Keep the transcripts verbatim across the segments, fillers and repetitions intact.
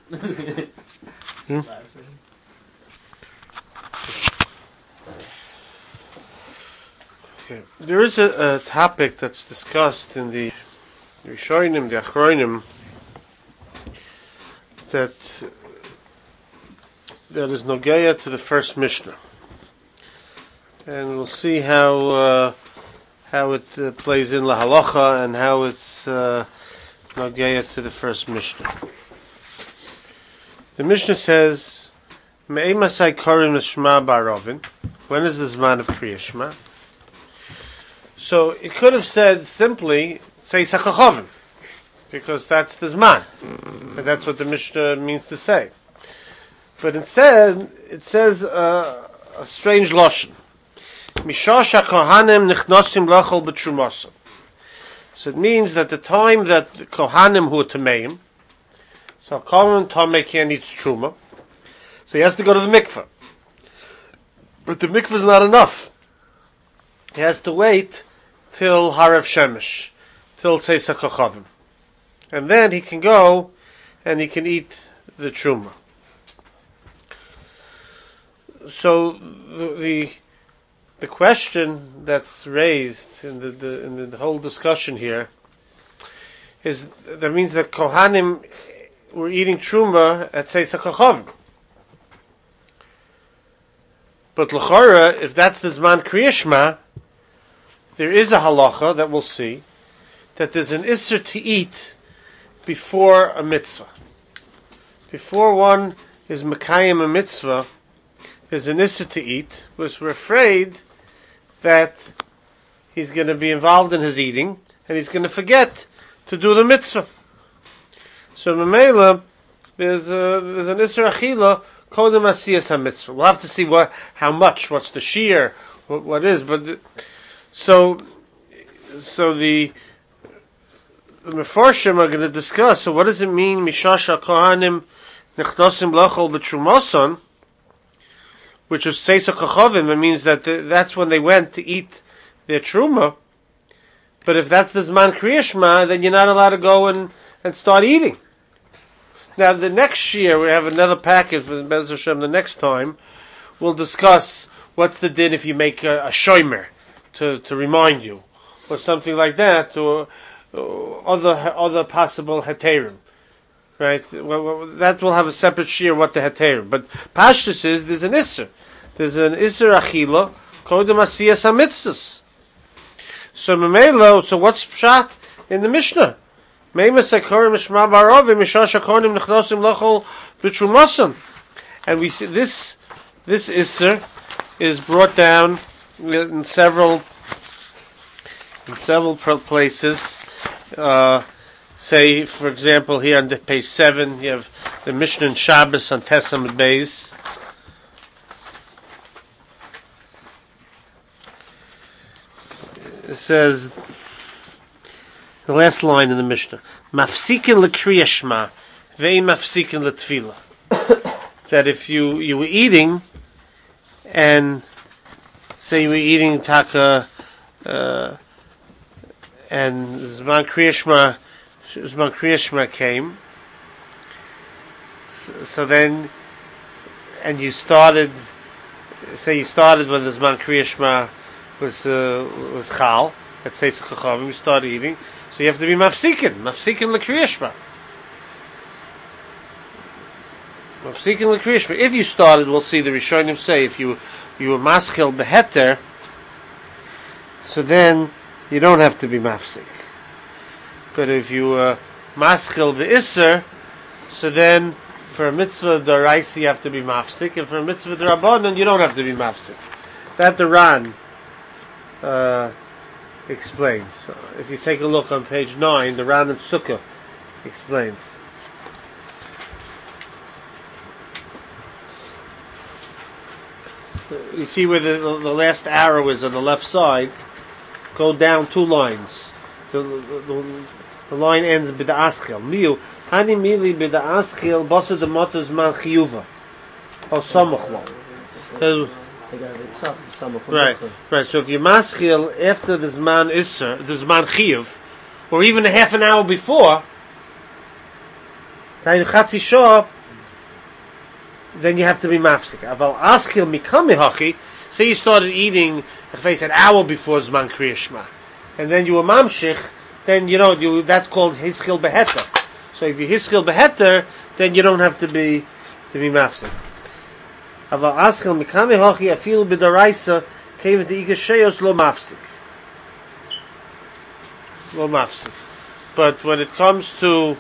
hmm? Okay. There is a, a topic that's discussed in the Rishonim, the Achronim, that that is nogeya to the first Mishnah, and we'll see how uh, how it uh, plays in la halacha and how it's uh, nogeya to the first Mishnah. The Mishnah says, "Me'ei masai korim l'shma ba'arovin." When is the zman of Kriya Shema? So it could have said simply, say Sakachovim, because that's the Zman. And that's what the Mishnah means to say. But instead, it says uh, a strange Lashon. Mishash HaKohanim nichnosim lachol b'trumosim. So it means that the time that the Kohanim who are Tameim, so Kohanim Tamei can't eat Truma, so he has to go to the mikveh. But the mikveh is not enough. He has to wait till Harav Shemesh, till Tzeis HaKochavim. And then he can go and he can eat the Truma. So the, the the question that's raised in the, the in the whole discussion here is that means that Kohanim were eating Truma at Tzeis HaKochavim. But l'chora, if that's the Zman Kriya Shema, there is a halacha that we'll see that there's an isser to eat before a mitzvah. Before one is mekayim a mitzvah, there's an isser to eat, because we're afraid that he's going to be involved in his eating and he's going to forget to do the mitzvah. So memela, there's a, there's an isser achila kodem asiyas ha-mitzvah. We'll have to see what, how much, what's the shear, what, what is, but the, So, so the, the Mefarshim are going to discuss. So, what does it mean? Mishasha Kohanim nechnosim lachol b'trumoson, which is Tzeis HaKochavim. It means that the, that's when they went to eat their truma. But if that's the Zman Kriya Shema, then you're not allowed to go and, and start eating. Now, the next year we have another package for Be'ez Hashem. The next time we'll discuss what's the din if you make a, a shomer. To, to remind you, or something like that, or, or other other possible heterim, right? Well, well, that will have a separate shir what the heterim. But Pashtus is there's an isser, there's an isser achila kodem asiyas hamitzvos. So memelo, so what's pshat in the Mishnah? Meimas hakorim mishma ba'arovim mishash hakonim nechnosim lachol b'trumosim, and we see this this isser is brought down in several in several places. Uh, say, for example, here on page seven, you have the Mishnah in Shabbos on Tesam Beis. It says the last line in the Mishnah: "Mafsikin l'kriya shema, ve'im mafsikin l'tefila." That if you you were eating and say you were eating taka, uh, and Zman Kriya Shema, Zman Kriya Shema came. So, so then, and you started, say you started when the Zman Kriya Shema was uh, was chal. Let's say you started eating, so you have to be mafsikin, mafsikin l'Kriya Shema. Mafsikin l'Kriya Shema. If you started, we'll see the Rishonim say if you you were maschil beheter, so then you don't have to be mafsik. But if you were maschil be'isser, so then for a mitzvah d'oraisa you have to be mafsik, and for a mitzvah d'rabbanan you don't have to be mafsik. That the Ran uh, explains. So if you take a look on page nine, the Ran and Sukkah explains. You see where the, the, the last arrow is on the left side. Go down two lines. The, the, the, the line ends b'da'aschil. Miu hani mili b'da'aschil basa demotas man chiyuva or samachlo. Right, right. So if you maschil after the zman isser, the zman chiyuv, or even a half an hour before, tayin chatzi shah, then you have to be mafsik. Aval askil mikami hachi. Say you started eating, if I said, an hour before Zman Kriya Shema, and then you were mamshich, then you know you, that's called hiskil beheter. So if you hiskil beheter, then you don't have to be to be mafsik. Aval askil mikami hachi afil b'daraisa came to ikashayos lo mafsik. Lo mafsik. But when it comes to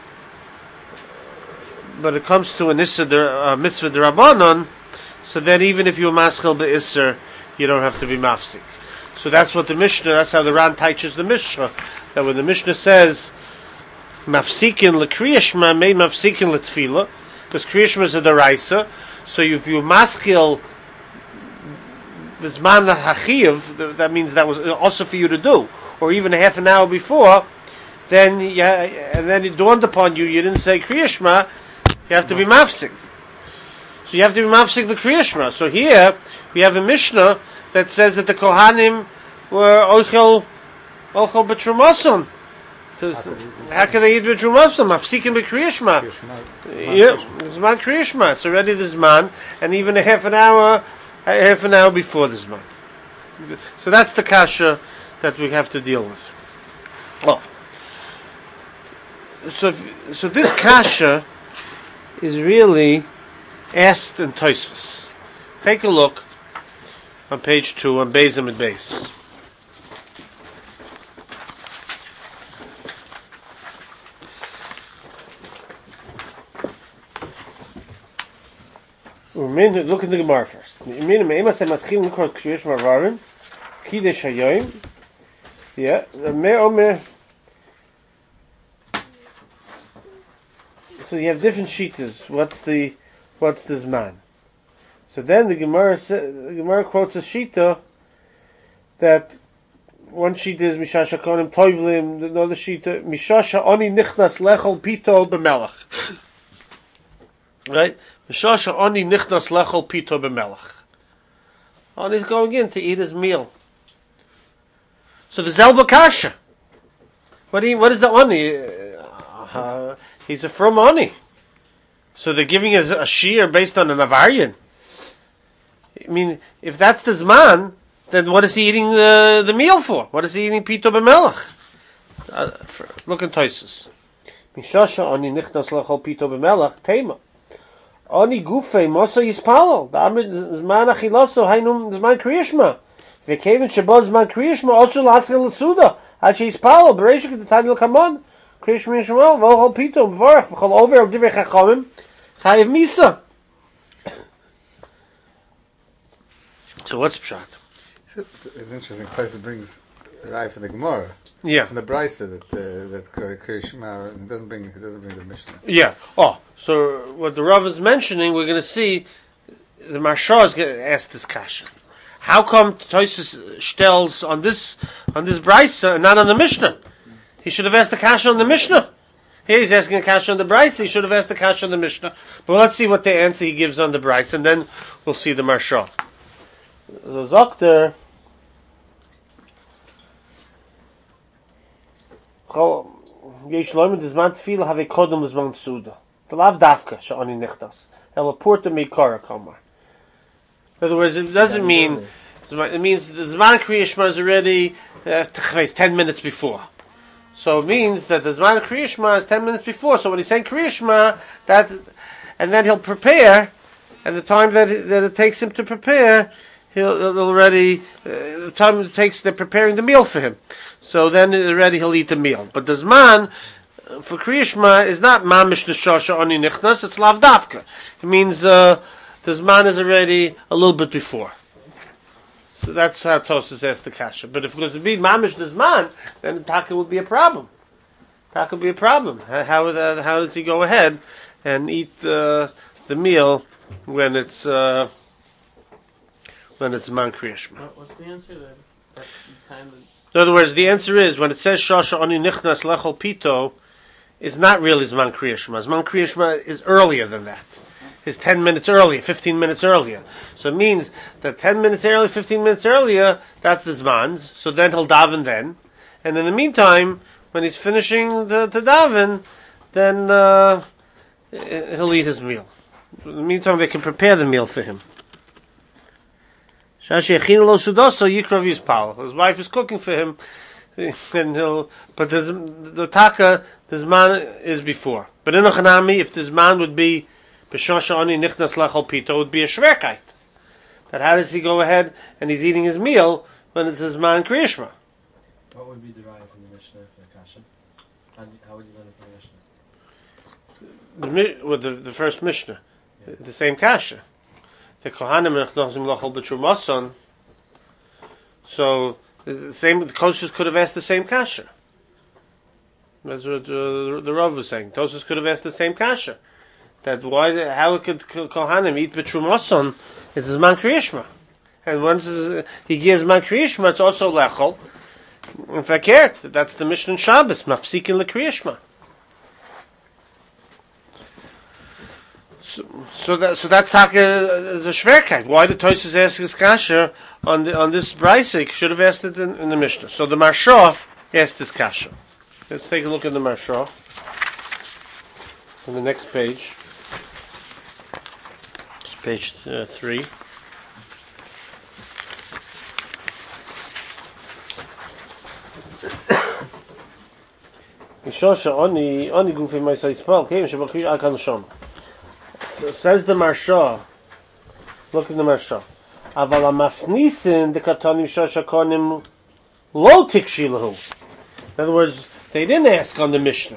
But it comes to an issa uh, mitzvah d'Rabbanan, so then even if you're maschil be'isser, you don't have to be mafsik. So that's what the Mishnah, that's how the Ran teaches the Mishnah, that when the Mishnah says mafsikin l'kriya shema, may mafsikin l'tfila, because kriya shema is a deraisa, so if you maschil b'zman hachiv, that means that was also for you to do, or even a half an hour before, then yeah, and then it dawned upon you, you didn't say kriya shema, you have to be mafsik. So you have to be mafsik the Kriya Shema. So here we have a Mishnah that says that the Kohanim were ochel ochel b'trumason. How can they eat b'trumason? Mafsikin b'Kriya Shema. Yeah, it's man Kriya Shema. It's already this man, and even a half an hour, a half an hour before this man. So that's the kasha that we have to deal with. Oh, so so this kasha is really asked in Tosfos. Take a look on page two on Beis Amid Beis. Look at the Gemara first. Yeah, so you have different shitas. What's the what's this man? So then the Gemara the Gemara quotes a shita that one shita is mishasha konim toivlim, another shita mishasha oni nichnas lechol pito b'melach. Right? Mishasha oni nichnas lechol pito b'melach. Oni is going in to eat his meal. So the zelba kasha. What do you, what is the oni? Uh, he's a from oni. So they're giving us a shear based on an avarian. I mean, if that's the zman, then what is he eating the, the meal for? What is he eating pito b'melach? Uh, look in Tosfos. Mishasha oni nichnas lechol pito b'melach tema. Oni gufei moso yispalo. Zman achiloso hainum zman kriya shema. V'kevin shebo zman kriya shema osu laskil l'suda. Ad sheyispalo b'reishik t'tanyel kamon. Kriya shema yishmal v'ochol pito v'vorach v'chol over al divrei chachamim chayiv misa. So what's pshat? It's interesting. Tosfos brings Rai from the Gemara. Yeah. From the Brisa that uh, that Kriya Shema doesn't bring it doesn't bring the Mishnah. Yeah. Oh, so what the Rav is mentioning, we're going to see the Marsha is going to ask this kasha. How come Tosfos stells on this on this Brisa and not on the Mishnah? He should have asked the kasha on the Mishnah. Here he's asking a kasha on the Brisa. He should have asked the kasha on the Mishnah. But let's see what the answer he gives on the Brisa, and then we'll see the Marsha. So Zokter Yesh Loim Dizman Tefillah have a Kodum Dizman Suda. The Lav Dafka Sha'ani Nechtas. El Porta Meikara Kamar. In other words, it doesn't mean it means the Zman Kriya Shema is already uh, ten minutes before. So it means that the Zman Kriya Shema is ten minutes before. So when he's saying Kriya Shema, that and then he'll prepare, and the time that it, that it takes him to prepare, he'll, he'll already uh, the time it takes they're preparing the meal for him. So then already he'll eat the meal. But the Zman uh, for Kriya Shema is not Mamish Neshasha Oni Nichnas, it's Lav Dafka. It means uh, the Zman is already a little bit before. So that's how Tosfos asked the kasha. But if it was to be Mamish the Zman, then the Taka would be a problem. Taka would be a problem. How, how, uh, how does he go ahead and eat uh, the meal when it's uh, when it's Man Kriya Shema? What's the answer then? That's the time. Of... In other words, the answer is when it says Shasha Ani Nichnas Lechol Pito, is not really Zman Kriya Shema. Zman Kriya Shema is earlier than that. Is ten minutes earlier, fifteen minutes earlier. So it means that ten minutes earlier, fifteen minutes earlier, that's the Zmans. So then he'll daven then, and in the meantime, when he's finishing the, the daven, then uh, he'll eat his meal. In the meantime, they can prepare the meal for him. Shashi Echina Lo Sudoso Yikrav Yispal. His wife is cooking for him, and he'll, but there's, the taka, this man is before. But in a Chanami, if this man would be B'Shosha Ani Nichnas Lechol Pito, it would be a Shverkeit. That how does he go ahead and he's eating his meal when it's his man Kriyishma? What would be derived from the Mishnah for the Kasha? How, how would you learn it from the Mishnah? The, with the, the first Mishnah, yeah. The same Kasha. The Kohanim Nechnosim Lechol B'Trumason. So the same, the Koshas could have asked the same Kasha. That's what uh, the Rav was saying. Tosus could have asked the same Kasha. That why, how could Kohanim eat B'Trumason? It's his man Kriyishma. And once he gives man Kriyishma, it's also Lechol. In fact, that's the Mishnah in Shabbos, Mafsikin LeKriyishma. So, so that so that's taka the shverkeit. Why did Tosfos ask his kasha on the on this brayse? Should have asked it in, in the Mishnah. So the Marsha asked this kasha. Let's take a look at the Marsha on the next page. It's page uh, three. Mishosha oni oni gufi ma'aseh spal came shabakir akan shom. Says the Marsha. Look at the Marsha. Aval amasnisin the katanim shosha konim lo tikshilahu. In other words, they didn't ask on the Mishnah.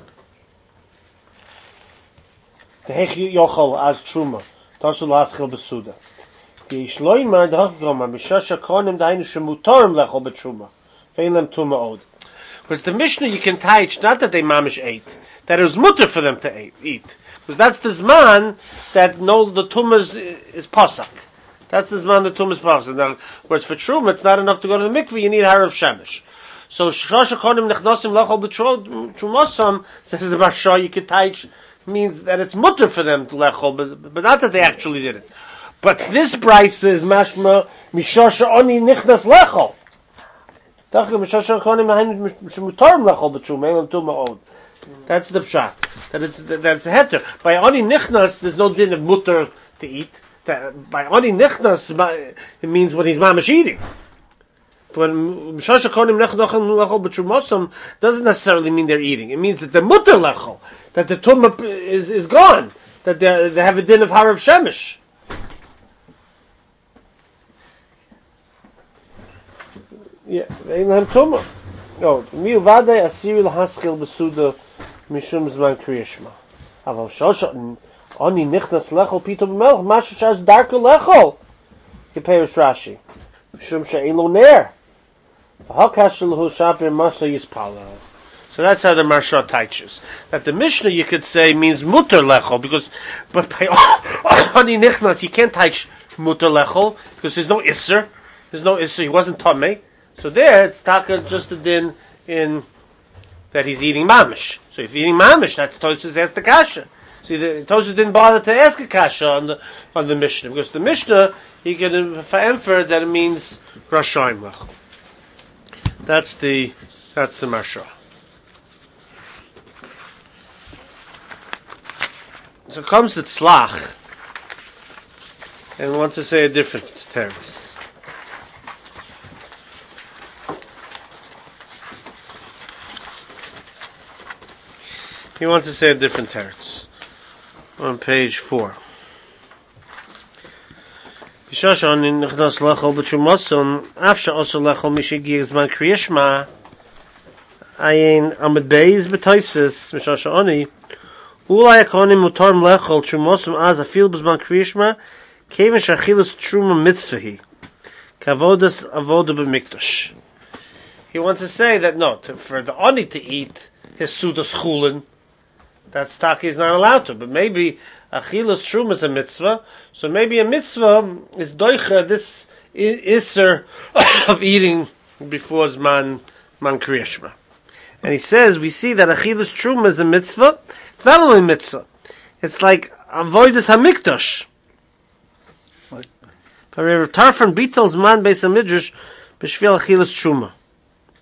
Tehechi yochol as truma. Tasul haskil besuda. Yishloimar dachgomar b'shosha konim dainu shemutorim lechol betruma. Feilem tuma od. But it's the Mishnah you can teach, not that they mamish ate, that it was mutter for them to eat. Because that's the zman that no, the tumah is, is pasak. That's the zman the tumah is pasak. Now, whereas for truma, it's not enough to go to the mikveh, you need harav shemesh. So, shosha konim nechnosim lachol b'trumosam, says the Marsha, you can teach, means that it's mutter for them to lechol, but, but not that they actually did it. But this brayse is mashma, mishosha oni nichnas lechol. That's the pshat. That it's that's a heter. By ani nichnas, there's no din of mutter to eat. That, by ani nichnas, it means what he's mamish eating. When mishasha konim nechnochem lechol b'trumosam doesn't necessarily mean they're eating. It means that the mutter lechol, that the tumah is is gone, that they they have a din of harav shemesh. Yeah, they have tumah. No, mi uvadei asiri l'haskil besuda mishum zman kriyishma. Aval shosha oni nichnas lechol pito b'melch mashu shas darka lechol. Kepeiros Rashi. Mishum she'ein lo ner. V'hakash l'hu shapir masa yispala. So that's how the Marsha teaches. That the Mishnah you could say means mutter lechol, because but by oni nichnas you can't teach mutter lechol because there's no isser. There's no isser. He wasn't tamei. So there, it's taka just a din in that he's eating mamish. So if he's eating mamish, that's Tosfos asked the kasha. See, the Tosfos didn't bother to ask a kasha on the on the Mishnah because the Mishnah he can infer that it means rashaim lech. That's the that's the Marsha. So comes the tzlach and wants to say a different teretz. He wants to say a different teretz on page four. B'shoshan in nechnas lechol b'trumoson afsha also lechol mishigir zman kriyishma ayin amid beis b'toisvis b'shosha oni ulay akonim mutarm lechol trumoson az afil b'zman kriyishma kevin shachilus truma mitzvahi kavodas avoda b'mikdash. He wants to say that no, to, for the oni to eat his sudas chulin, that's taki is not allowed to, but maybe achilas shum is a mitzvah, so maybe a mitzvah is doicha this iser of eating before man man kriyishma. And he says we see that achilas shum is a mitzvah. It's not only a mitzvah; it's like avodas hamikdash. Tarfon bitels man beis hamidrash b'shvil achilas shuma.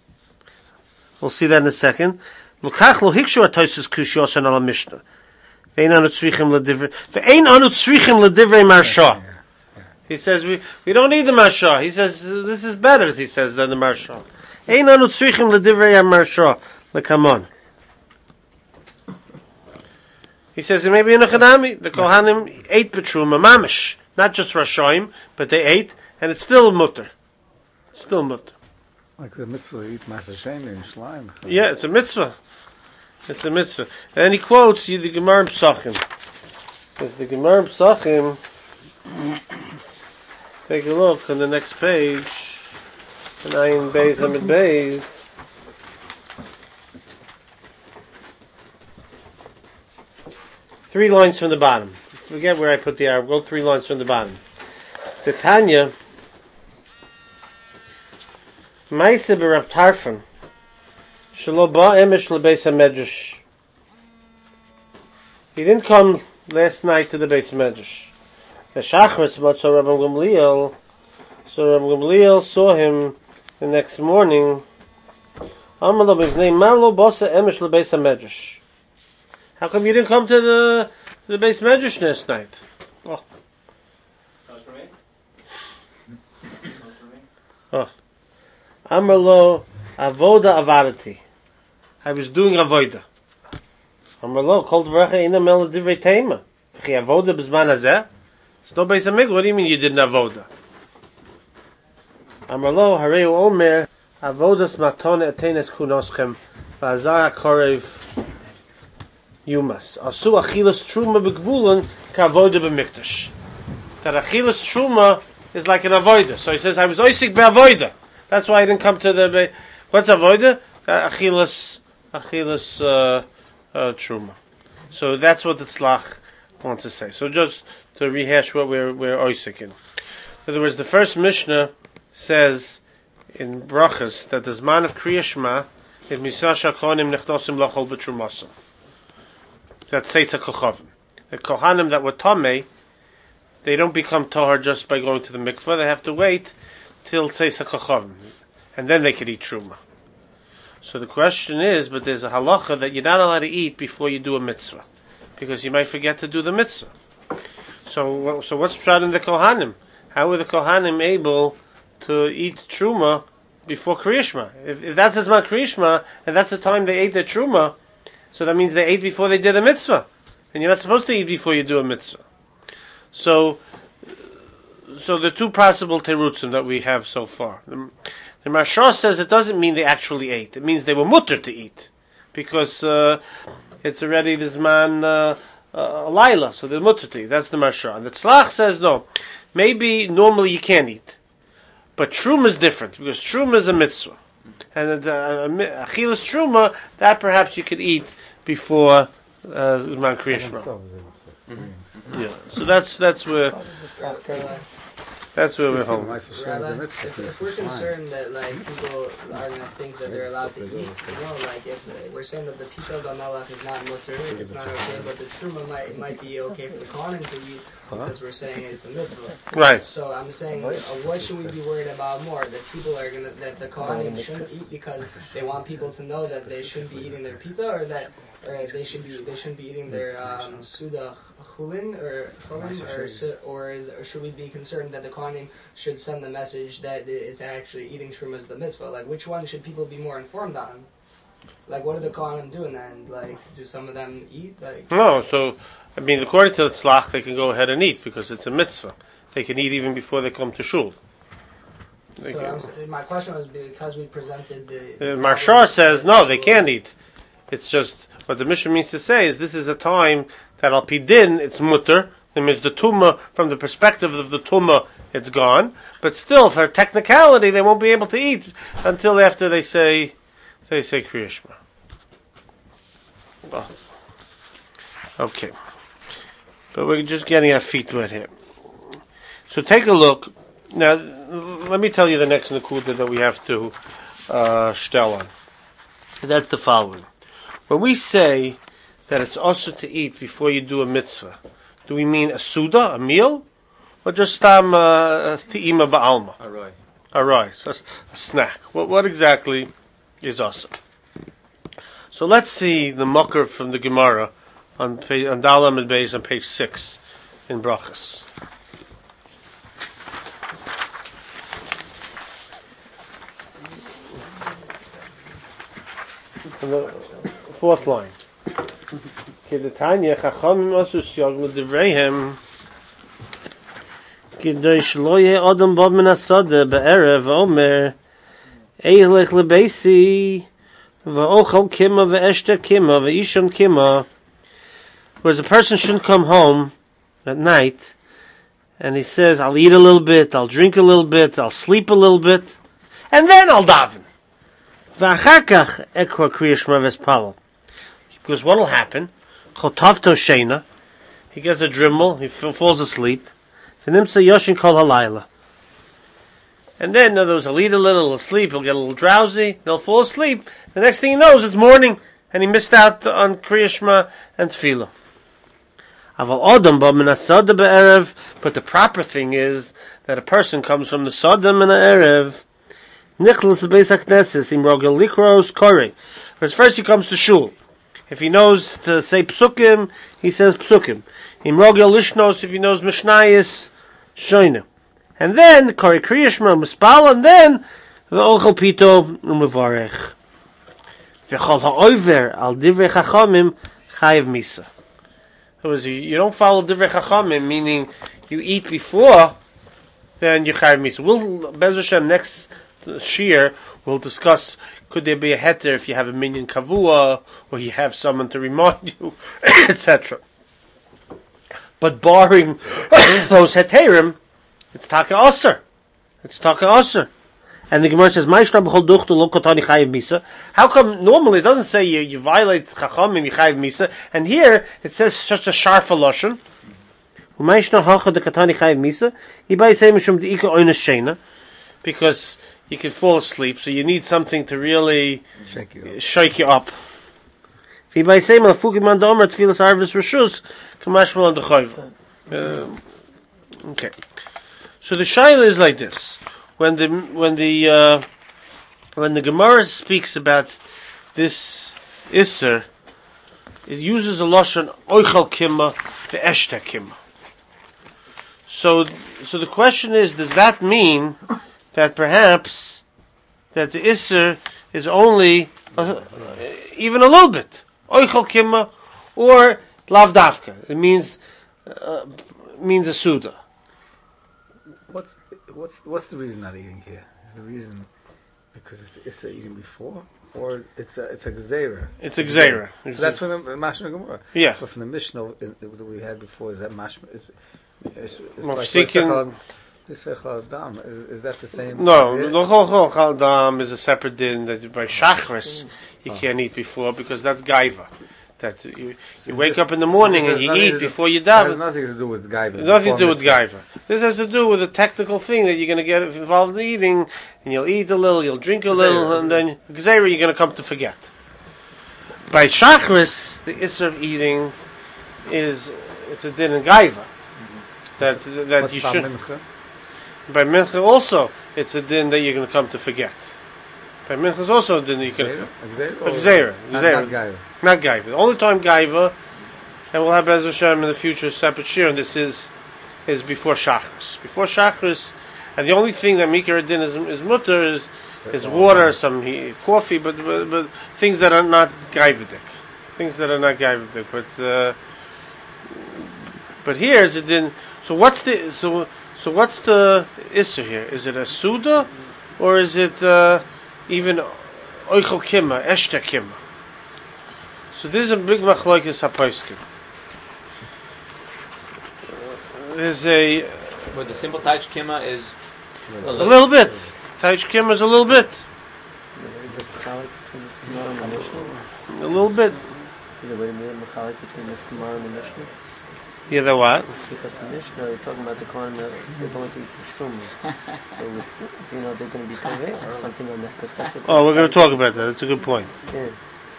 We'll see that in a second. Lukach lo hikshu Tosfos kushyosan ala Mishnah. Ve'ein anu tzrichim l'divrei ve'ein anu tzrichim l'divrei marsha. He says we, we don't need the marsha. He says this is better. He says than the marsha. Ein anu tzrichim l'divrei marsha l'kamon. He says maybe in a chanami the kohanim ate betruma mamish, not just rashaim, but they ate, and it's still mutter. Still mutter. Like the mitzvah, eat masasheni and shleim. Yeah, it's a mitzvah. It's a mitzvah. And then he quotes you the Gemara in Psachim. Because the Gemara in Psachim, take a look on the next page, and Ayin Beis Amid Beis. Three lines from the bottom. Forget where I put the arrow. Go three lines from the bottom. The Tanya, Maise b'Rav Tarfon, shelo ba emesh lebeis hamedrash. He didn't come last night to the Beis Medrash. The Shachris, but so Rabbi Gamliel, so Rabbi Gamliel saw him the next morning. Amalo b'vnei malo basa emesh lebeis hamedrash. How come you didn't come to the to the Beis Medrash last night? Oh. That's for me? That's for me? Oh. Amalo avoda avadati. I was doing avoda. Amalo kol dvarecha ina mel divrei teima. V'chi avoda b'zman hazeh. It's no Beis Hamikdash. What do you mean you didn't avoda? Amalo harei omer avodas matone atenes kunoschem v'azar hakorev yumas. Asu achilas truma begvulan ka'avoda b'mikdash. That achilas truma is like an avoda. So he says, I was oisik be'avoda. That's why I didn't come to the... What's avoda? Uh, achilas, achilas uh, uh, truma. So that's what the tzlach wants to say. So just to rehash what we're we're oisik in. In other words, the first Mishnah says in Brachas that the Zman of Kriya Shema is Misasha Kohanim Nechnosim Lachol B'Trumasim. That's Seisa Kochavim. The Kohanim that were Tomei, they don't become Tohar just by going to the mikveh. They have to wait till Seisa Kochavim, and then they could eat Truma. So the question is, but there's a halacha that you're not allowed to eat before you do a mitzvah, because you might forget to do the mitzvah. So, so what's pshat in the Kohanim? How were the Kohanim able to eat Truma before Kriya Shema? If, if that's Zman Kriya Shema, and that's the time they ate their Truma, so that means they ate before they did a mitzvah. And you're not supposed to eat before you do a mitzvah. So, so the two possible terutzim that we have so far. The, the Maharsha says it doesn't mean they actually ate. It means they were mutter to eat. Because uh, it's already this man uh, uh, Laila, so they're mutter to eat. That's the Maharsha. And the Tzlach says no. Maybe normally you can't eat. But Truma is different, because Truma is a mitzvah. And the uh, Achilas Truma, that perhaps you could eat before uh, Zman Kriya Shema. Mm-hmm. Yeah, so that's that's where that's where we're home. Rabbi, if, if we're concerned that like people are going to think that they're allowed to eat, you know, like if we're saying that the pita gamelach is not mutter, it's not okay, but the truma might it might be okay for the kohanim to eat because we're saying it's a mitzvah. Right. So I'm saying, uh, what should we be worried about more? That people are gonna that the kohanim shouldn't eat because they want people to know that they shouldn't be eating their pita, or that or they should be they shouldn't be eating their um, suda chulin or chulin, or or, is, or should we be concerned that the kohanim should send the message that it's actually eating truma is the mitzvah? Like, which one should people be more informed on? Like, what do the kohanim do in the end? Like, do some of them eat? Like, no. So, I mean, according to the tzlach, they can go ahead and eat because it's a mitzvah. They can eat even before they come to shul. They so can. I'm, my question was because we presented the. The Maharsha says no, they can't eat. It's just what the Mishnah means to say is this is a time that al pidin it's mutter. It means the tumah from the perspective of the tumah it's gone, but still for technicality they won't be able to eat until after they say they say Kriya Shema. Well, okay, but we're just getting our feet wet here. So take a look now. Let me tell you the next nakuda that we have to uh, stell on. That's the following. When we say that it's also to eat before you do a mitzvah, do we mean a suda, a meal, or just tam ti'ima ba'alma? Arai. Arai, so a snack. What what exactly is also? So let's see the mucker from the Gemara on page, on Dalam and Beis on page six in Brachas. On the fourth line. Kedetanya Chachamim asu siyag l'divreihem k'day shlo yeh adam bav min hasada be'erev v'omer eilech lebeisi v'ochal kima v'eshter kima v'ishon kima. Whereas a person shouldn't come home at night and he says, I'll eat a little bit, I'll drink a little bit, I'll sleep a little bit, and then I'll daven. V'achakach ekor kriya shema v'espalo. Because what will happen? Chotavto sheina. He gets a dribble, he f- falls asleep. V'nimtza yoshin kol halayla. And then, in other words, he'll eat a little, he'll sleep, he'll get a little drowsy, he'll fall asleep. The next thing he knows, it's morning, and he missed out on kriya shema and tefillah. Aval odam ba min hasada be'erev. But the proper thing is that a person comes from the Sodom and the Erev. Nichlas beis hakneses im rogel likros korei. Whereas first he comes to shul. If he knows to say psukim, he says psukim. Im rogel lishnos, if he knows mishnayis, shoyne. And then korei kriya shema muspal, and then ve'ochel pito umevarech. V'chol ha'over al divrei chachamim chayev misa. You don't follow divrei chachamim, meaning you eat before, then you chayev misa. We'll Be'ez Hashem next shir we'll discuss, could there be a heter if you have a minyan kavua, or you have someone to remind you, et cetera. But barring those heterim, it's taka aser. It's taka aser. And the Gemara says, how come normally it doesn't say you, you violate chachamim, you chayev misa, and here it says such a sharp lashon. Because you can fall asleep, so you need something to really shake you up. Shake you up. Uh, okay. So the shaila is like this. When the when the uh, when the Gemara speaks about this Isser, it uses a lashon oichal kima ve'eshta kima. So so the question is, does that mean that perhaps that the Isser is only uh, even a little bit oichal kima or lav davka? It means uh, means a suda. What's what's what's the reason not eating here? Is the reason because it's it's a eating before, or it's a it's a gzeira? It's a gzeira. So that's from the Mashma Gemara. Yeah. But from the Mishnah that we had before, is that Mashma? It's it's, it's like Is, is that the same? No, the whole chol dam is a separate din that by shachris you oh. can't eat before, because that's gaiva. That you, you wake this, up in the morning so and you eat before you daven. It has nothing to do with gaiva. Nothing to do with gaiva. This has to do with a technical thing that you're going to get involved in eating, and you'll eat a little, you'll drink a little, and then gzeira you're going to come to forget. By shachris, the isser of eating is it's a din in gaiva. That that What's you should. Mincha? By mincha also, it's a din that you're going to come to forget. By mincha is also a din that you can. Gzeira, gzeira, not gaiva. The only time gaiva, and we'll have Be'ez Hashem in the future a separate shir, and this is is before shachris. Before shachris, and the only thing that mikra din is, is mutter is is water, some he, coffee, but, but but things that are not gaivadik, things that are not gaivadik. But uh, but here is a din. So what's the so so what's the issue here? Is it a suda, or is it uh, even oichel kima, eshta kima? So this is a big machlokes haposkim. There's a but the simple taich kima is a little, a little bit. Taich kima is a little bit. A little bit. Is there a way to make a machalik between this Gemara and the Mishnah? Yeah, the what? Because the Mishnah, you're talking about the Kohen, they're going to eat the shroom. So it's, you know, they're going to be conveyed or something on that. Because that's what oh, we're going to talk about that. That's a good point. Yeah.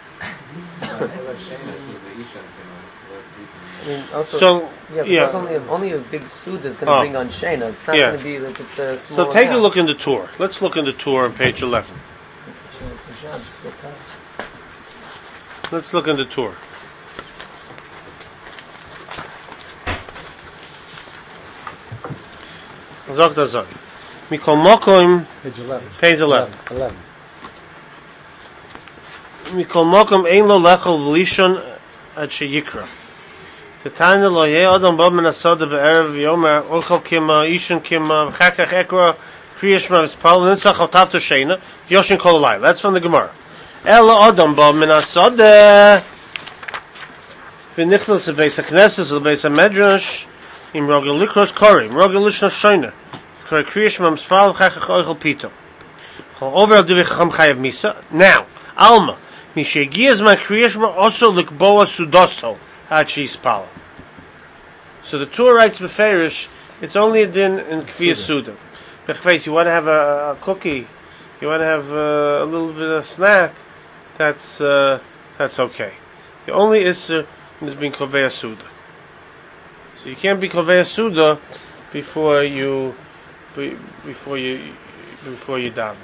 I mean, also, so, yeah, yeah. only a, only a big suit is going to oh. bring on Shana. It's not yeah. going to be that it's a small. So take account. a look in the Torah. Let's look in the Torah on page eleven. Let's look in the Torah. Zog da zog. Mikol mokom, Page eleven. page eleven. Eleven. Mikol mokom ein lo lechol v'lishon ad sheyikra. Tetanya lo yeh adam bo min asada be'erev yomer ochel kima, ishon kima, v'chakach ekra, kriyashma v'spal, v'nitzach al tafto sheina, v'yoshin kol alay. That's from the Gemara. Ela adam bo min asada v'nichlas v'beis ha-knesses v'beis ha-medrash im rogel likros kori, im rogel lishna sheina. Kori kriyashma v'spal, v'chakach ochel pito. Over al divi chacham chayav misa. Now, Alma, mishegias ma kriyashma also likboa sudoso. Pala. So the Torah writes beferish, it's only a din in Kfiyas Suda. Bechveis, you want to have a, a cookie, you want to have a, a little bit of snack, that's uh, that's okay. The only issur is being Koveya Suda. So you can't be Koveya Suda before you be, before you before you daven.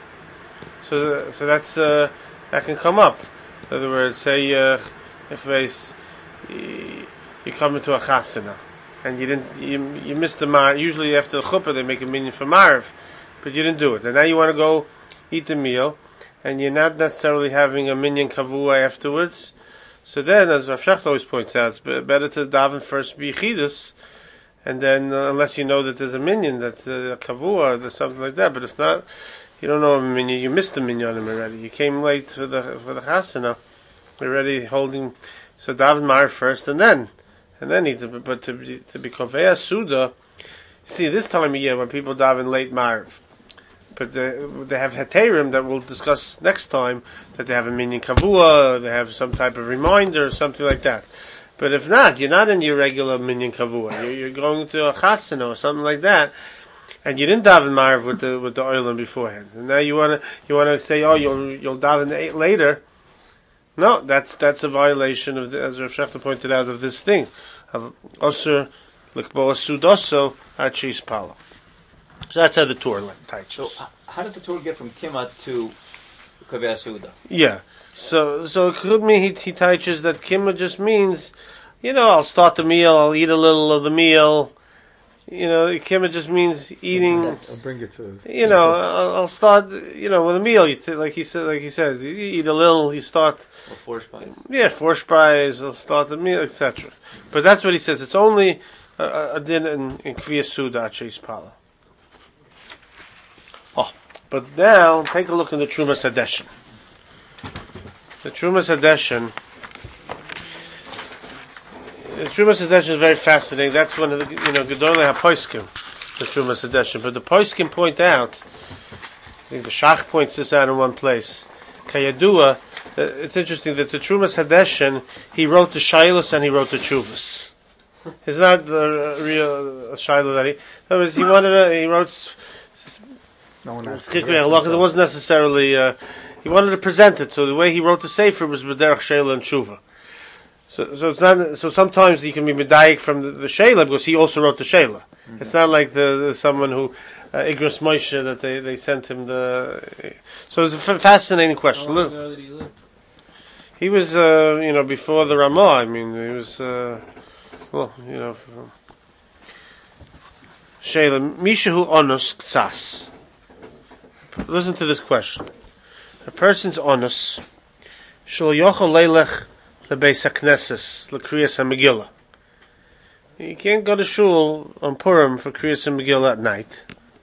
So so that's uh, that can come up. In other words, say uh, Bechveis, you come into a chasana, and you didn't, you, you missed the mar. Usually after the chuppah they make a minyan for marv, but you didn't do it, and now you want to go eat the meal, and you're not necessarily having a minyan kavua afterwards. So then, as Rav Shecht always points out, it's better to daven first bichidus, and then uh, unless you know that there's a minyan, that uh, a kavua or something like that. But if not, you don't know a minyan. You missed the minyanim already. You came late for the for the chasana. You're already holding. So daven marv first, and then, and then need to. But to be to be koveya suda, see this time of year when people daven late marv, but they, they have heterim that we'll discuss next time, that they have a minyan kavua, they have some type of reminder or something like that. But if not, you're not in your regular minyan kavua. You're, you're going to a chasana or something like that, and you didn't daven marv with the with the oilam beforehand, and now you wanna you wanna say, oh, you'll you'll daven eight later. No, that's that's a violation of the, as Rav Shechter pointed out, of this thing of osur likboa sudoso achis pala. So that's how the Torah teaches. So, uh, how does the Torah get from Kima to Koveya Suda? Yeah, so so it could mean he he teaches that Kima just means, you know, I'll start the meal, I'll eat a little of the meal. You know, Kima just means eating. I'll bring it to. You know, I'll, I'll start. You know, with a meal, you t- like he said, like he says, you eat a little, you start. Or four spice. Yeah, four spice. I'll start the meal, et cetera. But that's what he says. It's only a, a din in, in Kviyas Suda Achis Pala. Oh, but now take a look in the Trumas Hadeshin. The Trumas Hadeshin. The Trumas Hadeshin is very fascinating. That's one of the, you know, Gedolei HaPoiskim, the Trumas Hadeshin. But the Poiskim point out, I think the Shach points this out in one place, Kayadua, uh, it's interesting that the Trumas Hadeshin, he wrote the Shailos and he wrote the Chuvas. It's not the uh, real uh, Shiloh that he, in other words, he wanted to, he wrote, No one has it wasn't necessarily, uh, he wanted to present it, so the way he wrote the Sefer was B'derech Sheila and Tshuva. So, so it's not. So sometimes he can be medayik from the, the Sheila because he also wrote the Sheila. Mm-hmm. It's not like the, the someone who uh, Igros Moshe that they, they sent him the. So it's a f- fascinating question. How long ago did he live? He was, uh, you know, before the Ramah. I mean, he was, uh, well, you know, Sheila Mishahu Onus Ktsas. Listen to this question: a person's onus shel yochel leilech lebeis haknesses lekriyas hamegillah. You can't go to shul on Purim for kriyas hamegillah at night.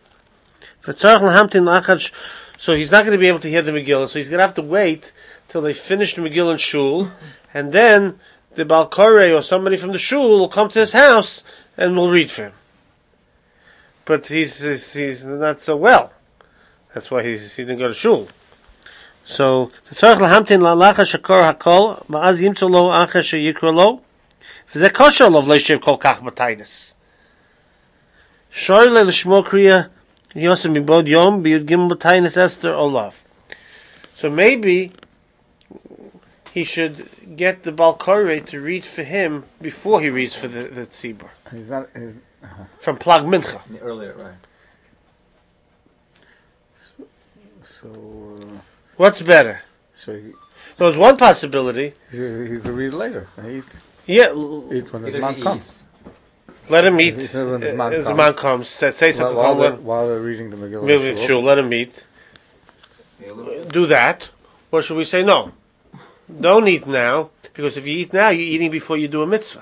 So he's not going to be able to hear the Megillah. So he's going to have to wait till they finish the Megillah in shul, and then the Baal Koreh or somebody from the shul will come to his house and will read for him. But he's he's, he's not so well. That's why he's, he didn't go to shul. So the tzarich lahamtin la'lacha shakor hakol ma'az yimtzu lo acha sheyikra lo v'zeh kosher lo v'leishev kol kach b'tainus shoyle l'shmo kriya yosem mibod yom b'yud gimel b'tainus Esther olav. So maybe he should get the Baal Koreh to read for him before he reads for the, the tzibur. He's not. He's, uh-huh. From Plag Mincha. Earlier, right. So. Uh, What's better? so he, There's one possibility. he, he could read later. Eat. Yeah. Eat when his Either mom he comes. eats. Let him eat. He said when the uh, Zman As the comes. man comes. Say, say While, something. while, they're, Let while they're reading the Megillah. him shul. Let him eat. Do that. Or should we say no? Don't eat now, because if you eat now, you're eating before you do a mitzvah.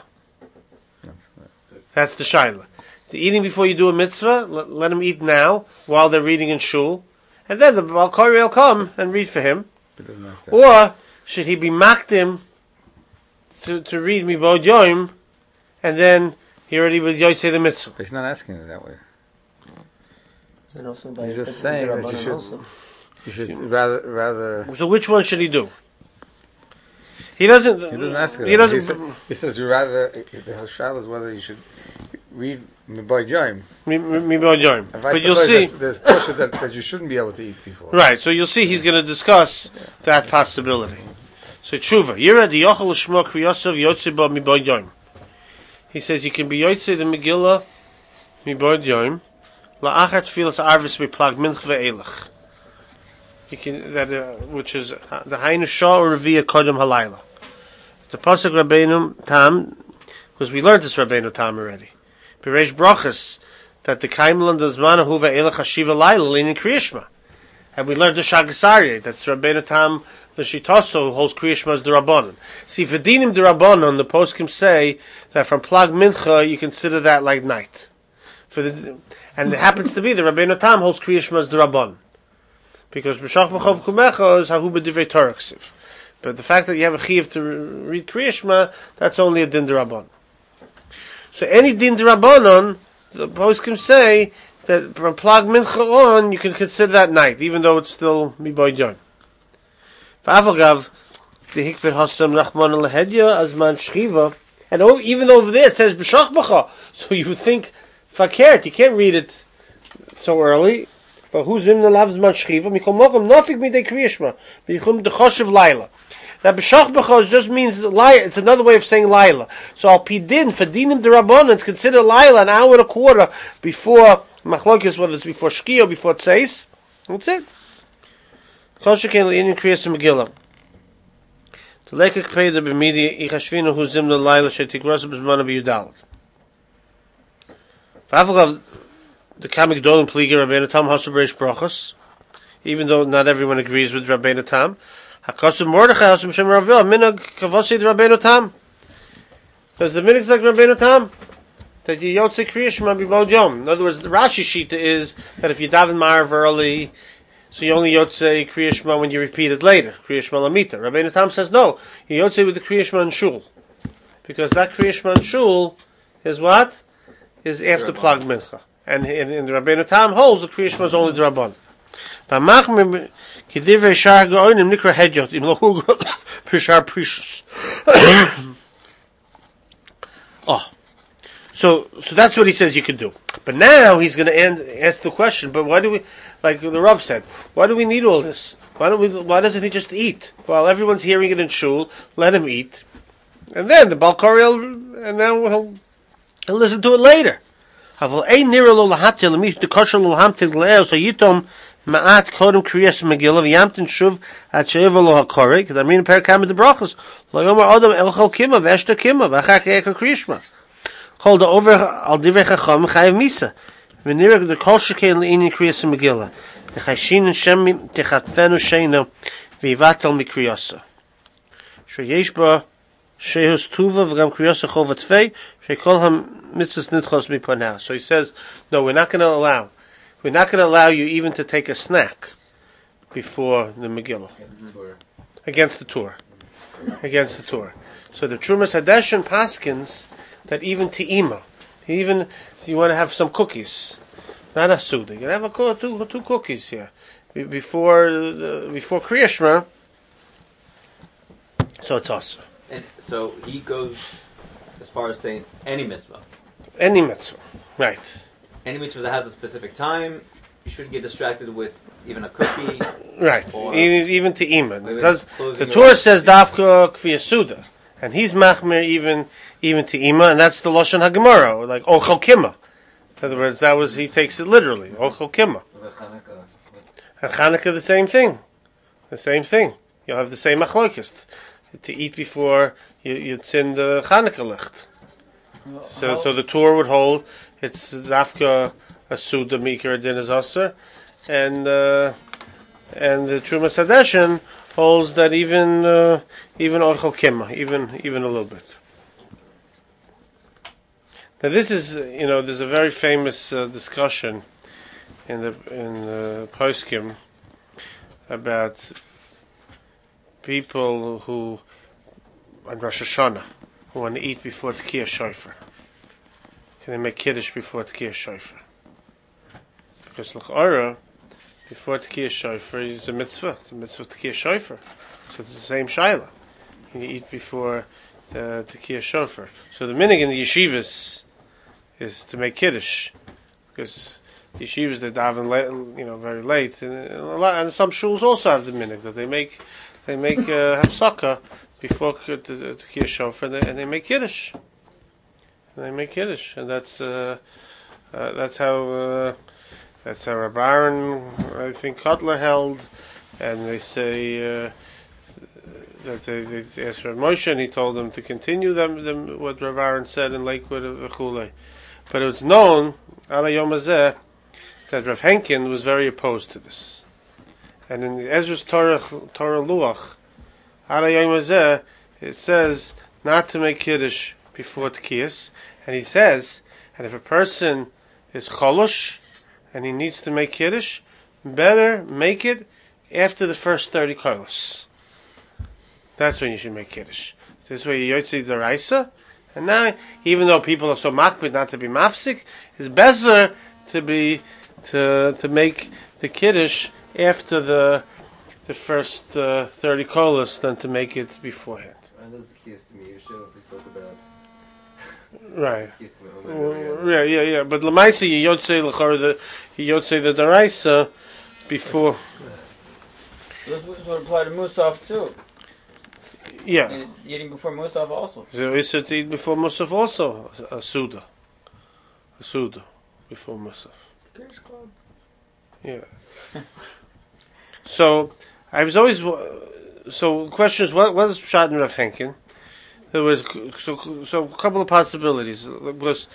That's the shaila. The eating before you do a mitzvah, let, let him eat now while they're reading in shul, and then the Baal Korah will come and read for him. Or should he be makdim to to read Mibod Yom, and then he already would yotzei the mitzvah? He's not asking it that way. And also by He's just that's saying the that you Rabbanan should, also. you should rather rather. So which one should he do? He doesn't. He doesn't ask it. He doesn't. He, sa- he says you rather. The Hashal is whether you should read Mibod Yom. Mibod Yom. If I But you'll suppose see. that's- there's pressure that, that you shouldn't be able to eat before. Right, so you'll see he's going to discuss that possibility. So tshuva, Yira di yochel l'shmo kriyosov yotze ba mibod yom. He says you can be yotze the Megillah mibod yom la'achar tfilas arvis beplag minch ve'elach. You can that uh, which is uh, the hainu shah or revia kodem halayla. The pasuk Rabbeinu Tam, because we learned this Rabbeinu Tam already. Bereish brachas that the kaimlan does manahu ve'elach hashiva layla leaning kriyishma. And we learned the Shagasari, that's Rabbeinu Tam L'Shitaso, who holds Kriyishma as the Rabbanon. See, for Dinim the Rabbanon, the poskim say that from Plag Mincha, you consider that like night. For the, and it happens to be the Rabbeinu Tam holds Kriyishma as the Rabbanon. Because B'shach B'chov Kumecha is Hahu B'divrei Torah Ksiv. But the fact that you have a Chiv to read Kriyishma, that's only a Din the Rabbanon. So any Din the Rabbanon, the poskim say, that from Plag Mincha on, you can consider that night, even though it's still Mibod Yom. V'avagav, the Hikbet Hasam Nachman Lehedya, Azman Shchiva, and oh, even over there it says B'shach B'cha, so you would think, Fakert, you can't read it so early, but who's in the Lav's Man Shchiva, Mikol Mokum, Nofik Midei Kriyishma, Bichum D'choshev Laila. That B'shach B'cha just means Laila, it's another way of saying Laila. So Al Pidin, for Dinim D'Rabbanan, it's considered Laila an hour and a quarter before Machlokes, whether it's before Shki or before Tzeis. That's it. Kol sheken le'inyan kriyas Megillah. The lekek peidah b'midi ichashvinu hu zimna layla shetigros b'zmana b'yudalet. V'afagav the Kamik Dolim Pliga Rabbeinu Tam Hasu B'reish Brachos, even though not everyone agrees with Rabbeinu Tam. Hakosu Mordechai Hasu B'shem Ravil Minag Kavosi Rabbeinu Tam. Does the minhag's like Rabbeinu Tam? That you yotze kriyishma b'mod yom. In other words, the Rashi shita is that if you daven ma'ariv early, so you only yotze kriyishma when you repeat it later. Kriyishma lamita. Rabbeinu Tam says no. You yotze with the kriyishma and shul, because that kriyishma and shul is what is after plag mincha, and in, in the Rabbeinu Tam holds the kriyishma is only the rabban. V'machmir k'divrei shar ga'onim nikra hedyot im lohu p'shar prishus. Oh. So, so that's what he says you can do. But now he's going to end, ask the question. But why do we, like the Rav said, why do we need all this? Why don't we? Why doesn't he just eat? Well, everyone's hearing it in shul. Let him eat, and then the Baal Korah, and then he'll, he'll listen to it later. Ma'at kodem kriyas Megillah v'yamtin shuv at she'eva lo hakoreh. Because I mean, in Perek Hamid the Brachos, lo yomer adam elchal kima v'eshta kima v'achar k'yeka kriyishma. Called the over al divrei chacham chayev misa. V'nirek the kol shekein le'inyan kriyas Megillah. Techashin shem techatfenu sheina v'yivatel mikriyasa. Sheyesh ba shehus tuva v'gam kriyasa chol v'tfei she'kol ha-mitzvahs nidchos mipanah. So he says, no, we're not going to allow. We're not going to allow you even to take a snack before the Megillah. Against the Torah. Against the Torah. So the Trumas Hadeshin paskins that even te'ima, even so you want to have some cookies, not a suda. You can have a two two cookies here before the, before Kriya Shema. So it's awesome. And so he goes as far as saying any mitzvah. Any mitzvah, right? Any mitzvah that has a specific time, you shouldn't get distracted with even a cookie. Right, or even, even to Iman. Because the your Torah eyes. says Dafka Kfiyah Suda. And he's Machmir even even to Ima, and that's the Lashon HaGemara, like Ochel Kima. In other words, that was, he takes it literally, Ochel Kima. And Chanukah the same thing. The same thing. You'll have the same machlokes. To eat before you, you tzin the Chanukah licht. So, so the Torah would hold it's dafka a suda mikra din is aser, and uh, and the Trumas Hadeshin holds that even uh, even ochel kima, even even a little bit. Now this is, you know, there's a very famous uh, discussion in the in the poskim about people who on Rosh Hashanah who want to eat before Tkiyah Shofar. Can they make Kiddush before Tkiyah Shofar? Because l'ch'ora, before Tkiyah Shofar is a mitzvah. It's a mitzvah Tkiyah Shofar. So it's the same shaila. You eat before the Tkiyah Shofar. So the minig in the yeshivas is to make Kiddush. Because yeshivas, they daven late, you know, very late. And, a lot, and some shuls also have the minig that they make they make uh, hafsaka before the, the Tkiyah Shofar, and they, and they make Kiddush. And they make Kiddush. And that's uh, uh, that's how uh, that's how Rav Aaron, I think, Kotler held. And they say uh, that they, they asked Rav Moshe, and he told them to continue them, them what Rav Aaron said in Lakewood V'chulei. But it was known, ala Yom Hazeh, that Rav Henkin was very opposed to this. And in the Ezra's Torah, Torah Luach, ala Yom Hazeh, it says not to make Kiddush before Tkiyas. And he says, and if a person is cholosh, and he needs to make Kiddush, better make it after the first thirty kolos. That's when you should make Kiddush. This way you yotzi deraisa. And now, even though people are so makbid not to be mafsik, it's better to be to to make the Kiddush after the the first uh, thirty kolos than to make it beforehand. And those the keys to me. You show we spoke about. Right. Keys to me. Yeah, yeah, yeah. But lemaisa you yotzei l'chor the you yotzei the deraisa before. This would apply to Musaf too. Yeah. And eating before Musaf also. So is it eat before Musaf also a suda, a suda before Musaf. Yeah. So I was always so. The question is, what what is Pshat in Rav Henkin? There was so so a couple of possibilities because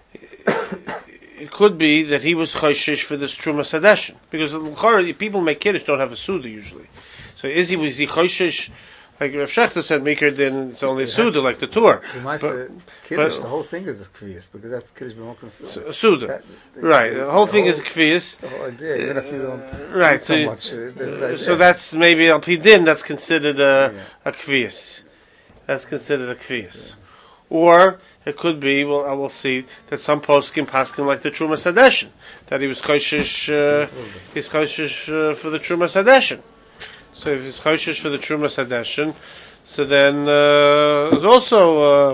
it could be that he was choishish for this Truma Sadeshin because people make Kiddush don't have a suda usually. So is he was he choishish? Like Rav Shechter said, Mikra din it's only suda like the tour. You might say Kiddush. The whole thing is a kviyas because that's Kiddush b'mokum suda. Suda, That- right? The whole the thing whole- is kviyas. The whole idea, even if you don't Right. eat So, so you- much, uh, there's uh, that- so yeah. that's maybe al pidin. That's considered a Yeah. a kviyas. That's considered a kviyas. Or it could be. Well, I will see that some poskim paskim like the Truma Sadeshin that he was choishish. Uh, he's choishish uh, for the Truma Sadeshin. So if he's choishish for the Truma Sadeshin, so then uh, there's also. Uh,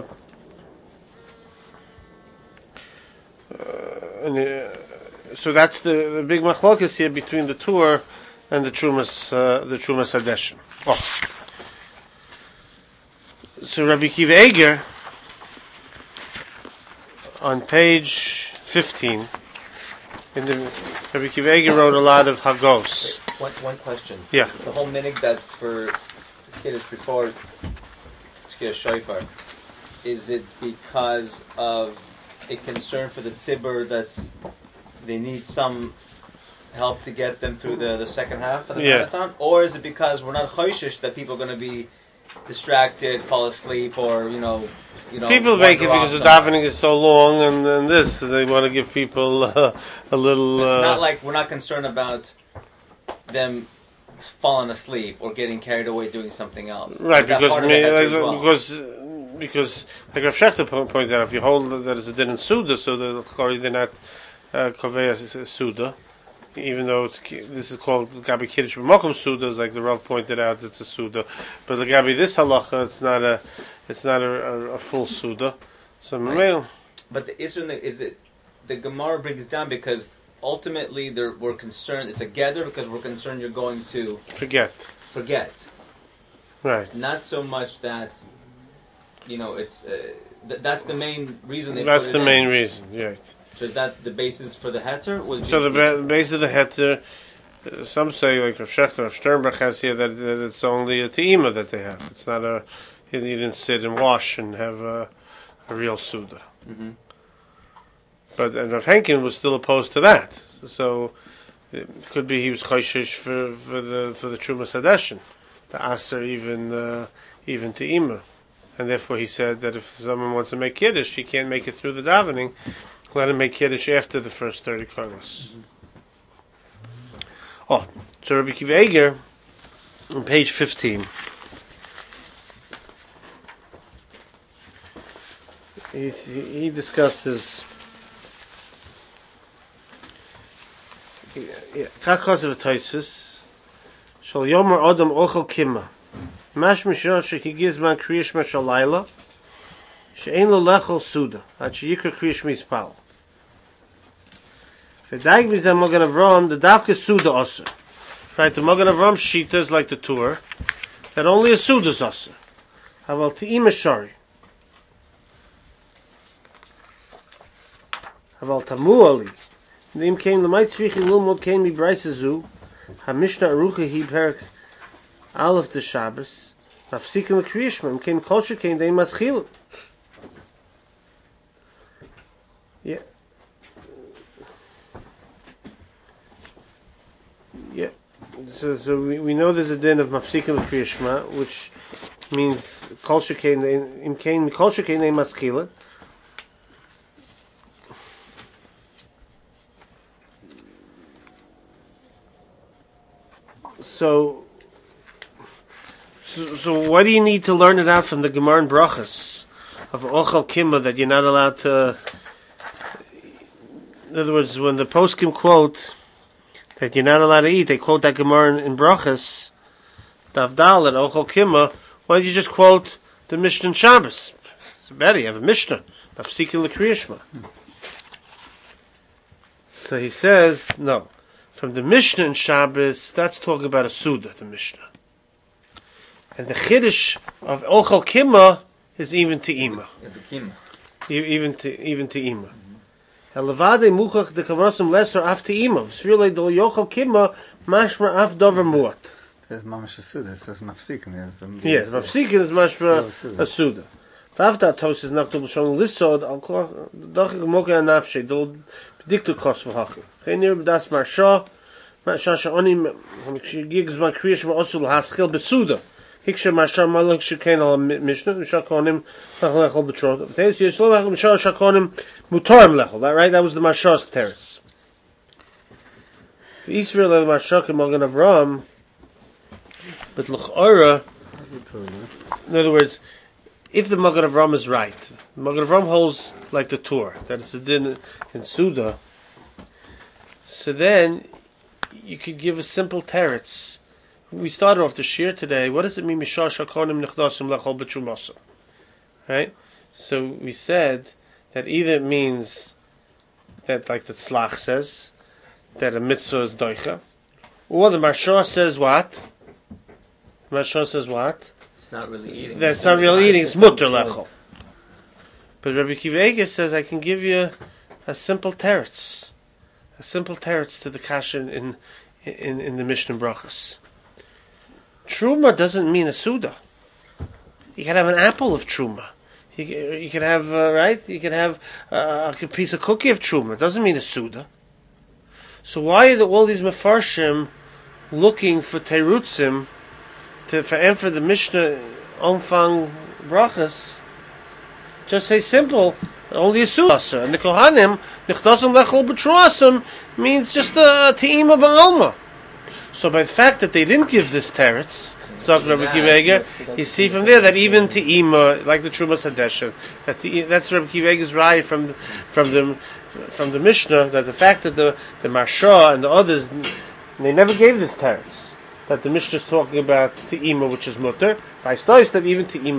uh, and, uh, so that's the, the big machlokas here between the tour and the Trumas, uh, the Trumas Hadeshin. Oh. So Rabbi Kiva Eger, on page fifteen, in the, Rabbi Kiva Eger wrote a lot of Hagos. One, one question. Yeah. The whole minig that for Kiddush before Tkiyah Shofar, is it because of a concern for the Tibur that's they need some help to get them through the, the second half of the Yeah. marathon? Or is it because we're not choishish that people are going to be distracted, fall asleep, or, you know, you know People make it wander because off the somewhere? davening is so long and, and this, and they want to give people uh, a little. It's Uh, not like we're not concerned about them falling asleep or getting carried away doing something else. Right, Is that because part of me, the like, heter as well? because uh, because like Rav Shechter po- pointed out, if you hold that it's a din in Suda, so the Chori did not uh, Kovea Suda, even though it's, ki- this is called Gabi Kiddush B'Mokum Suda, like the Rav pointed out, it's a Suda, but the Gabi this halacha, it's not a it's not a, a, a full Suda. So Right. male, But the issue is it the Gemara brings it down because ultimately they're, we're concerned it's a gather because we're concerned you're going to forget, forget. right? Not so much that you know it's uh, th- that's the main reason they. That's put it the in. main reason, right? So is that the basis for the heter? Would be- So the ba- base of the heter, uh, some say like Rav Shechter, Rav Sternberg has here that, that it's only a teima that they have. It's not a you didn't sit and wash and have a, a real suda. Mm-hmm. But and Rav Henkin was still opposed to that. So it could be he was choishish for, for the for the Truma Sadeshin, the Aser even uh, even to Ima, and therefore he said that if someone wants to make Kiddush, he can't make it through the davening. Let him make Kiddush after the first thirty kolos. Mm-hmm. Oh, so Rabbi Akiva Eiger on page fifteen. He he discusses. Kakos of Taisus, shall yomer adam ochel kima. Mash mishon shekigiz man kriyish mashalayla. She'ein lo lechol suda. At sheyikra kriyish mispal. V'daig mizem Magen Avram the davke suda oser. Right, the Magen Avram shita is like the tour that only a suda is oser. Haval te'ima shari. Haval tamu ali. Nim came the might tzvich in Lilmod came mi braisazu. Ha Mishnah Arucha he perik Aleph the Shabbos. Mafsikim l'kriyishma. Came kosher came they maschil. Yeah. Yeah. So so we, we know there's a din of mafsikim l'kriyishma, which means kosher came in came kosher came they maschil. So, so, so what do you need to learn it out from the Gemara and Brachas of Ochel Kimma that you're not allowed to? In other words, when the poskim quote that you're not allowed to eat, they quote that Gemara in Brachas, Davdal at Ochel Kimma. Why don't you just quote the Mishnah in Shabbos? It's better. You have a Mishnah, Mafsikin l'Kriyishma. So he says no. From the Mishnah in Shabbos, that's talking about a Suda, the Mishnah. And the Chiddush of Ochel Kimma is even to Ima. Even to even to Ima. Elavade muchach de kavrosim lesser af to Ima. Svirle do Ochel Kimma mashma af dover muat. There's mamash a Suda, so it's mafsikin. Yes, mafsikin is mashma a Suda. Vavta tos is not to b'shon lisod al koch dochig moke anafshe do predictu kos v'hachim. Chenir b'das marsha marsha she'onim gigs ma kriyish v'osul haschil b'suda. Hikshe marsha malach shekain al mishnah v'shakonim lechol b'trot. V'teis yislo lechol b'shal shakonim mutorim lechol. That right? That was the marsha's teretz. V'israel el marsha k'Magen Avram, but l'ch'ora. In other words, if the Magen Avram is right, the Magen Avram holds like the Torah, that it's a din in Suda, so then you could give a simple teretz. We started off the shir today. What does it mean? Mishar shakonim nichdasim lechol b'tshumasa. Right? So we said that either it means that, like the Tzlach says, that a mitzvah is doicha, or the Marsha says what? The Marsha says what? It's not really eating. That's not really eating. It's mutter lechol. But Rabbi Akiva Eiger says I can give you a simple teretz, a simple teretz to the kasha in in in the Mishnah Brachas. Truma doesn't mean a suda. You can have an apple of truma. You you can have uh, right. You can have uh, a piece of cookie of truma. It doesn't mean a suda. So why are the, all these mefarshim looking for terutzim? To for and for the Mishnah Omfang Brachas, just say simple, only a Suasa. And the Kohanim, Nichdasim Lechol B'Troasim, means just a Te'ima Ba'alma. So by the fact that they didn't give this teretz, Zok Rabbi Akiva Eiger, you see from there that even Te'ima, like the Trumas Hadesha, that the, that's Rabbi Akiva Eiger's right from the, from the from the Mishnah, that the fact that the the Marsha and the others, they never gave this teretz. That the Mishnah is talking about Te'ima, which is mutter. I noticed that even Te'ima.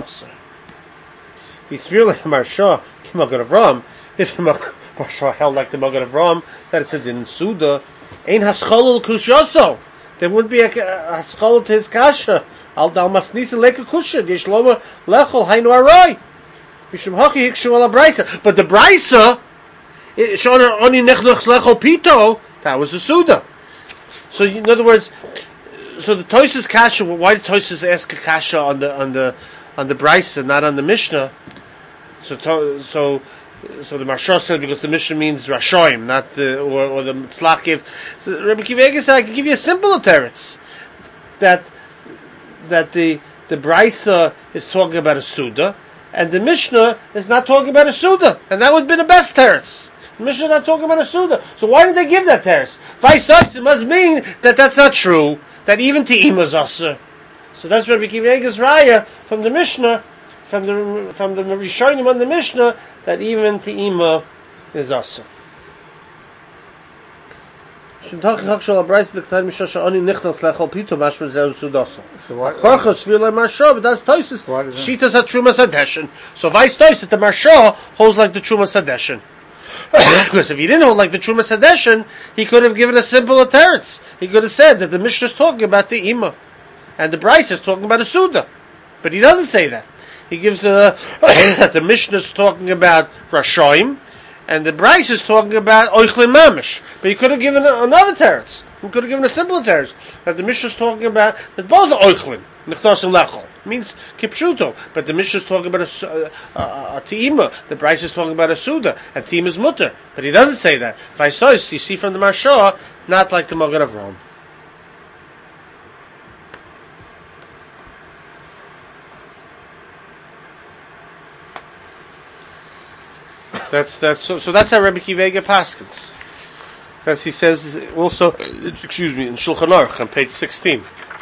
If he's really a Marsha, Magen Avram, if the Marsha held like the Magen Avram, that it's a din Suda, ain't hascholul kushaso. There wouldn't be a, a hascholul to his kasha. Al dal masnisa leka kusha. Yesh loma lechol hainu aray. Mishum haki hikshu ala brisa. But the brisa, shona oni nechlechs lechol pito, that was a Suda. So in other words, so the Tosas kasha. Why did Tosas ask a kasha on the on the on the brisa, not on the Mishnah? So to, so So the Marsha said because the Mishnah means Rashoim, not the, or, or the Tzlachiv. So Rabbi Akiva Eiger said, I can give you a simple teretz that that the the Brisa is talking about a Suda, and the Mishnah is not talking about a Suda, and that would be the best teretz. The Mishnah is not talking about a Suda, so why did they give that teretz? Vice versa, it must mean that that's not true, that even Te'ima is Asa. So that's Rabbi Akiva Eiger's raya from the Mishnah, from the from the Rishonim on the Mishnah, that even Te'ima is Asa. So why, so why, so vice versa, the Marsha holds like the Truma Sadeshin. Because if he didn't hold like the Truma Sadeshin, he could have given a simple teretz. He could have said that the Mishnah is talking about the Ima, and the Bryce is talking about a Suda. But he doesn't say that. He gives a that the Mishnah is talking about Rashoim, and the Bryce is talking about Oichlin Mamish. But he could have given a, another teretz. He could have given a simpler teretz that the Mishnah is talking about that both are Oichlin, Nichtasim Lechol. Means Kipshuto. But the Mishnah is talking about a, a, a, a Te'ima. The Bryce is talking about a Suda. And Te'ima is Mutter. But he doesn't say that. If I saw it, you see from the Marsha, not like the Magen Avraham. That's that's so. So that's how Rabbi Akiva Eiger paskins. As he says also, excuse me, in Shulchan Aruch on page sixteen.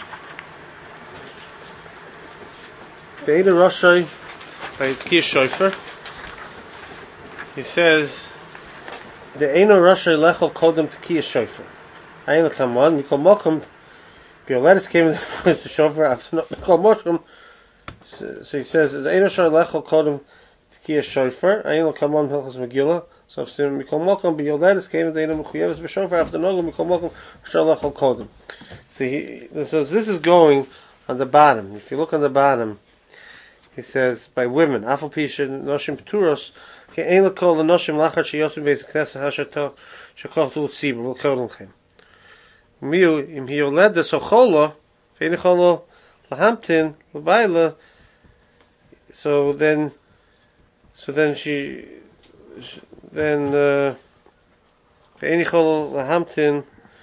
The Eina Rashi by Tkiyah Shofar. He says, the Eina Rashi lechol kodem Tkiyah Shofar. Ayin l'kamon mikol mokum. Bioletis came with the shofar after not mikol mokum. So he says, the Eina Rashi lechol kodem Tkiyah Shofar. Ayin l'kamon hilchos Megillah. So if Mikol Mokum B'Yoledes came the Eina Mechuyeves B'Shofar after Nogel Mikol Mokum Shal Lechol Kodem. So he, so this is going on the bottom. If you look on the bottom, he says by women Afal Pisha Noshim Pturos Ke'ein L'Kol L'Noshim Lachar Sheyosim Beis Knesset Hashato Shekoch Tul Tzibur L'Kol L'Chem Miu Im Hiyoledes Ocholo Ve'ein Cholo L'Hamtin L'Bayla. So then, so then she. Then Ve'ein Chol L'Hamtin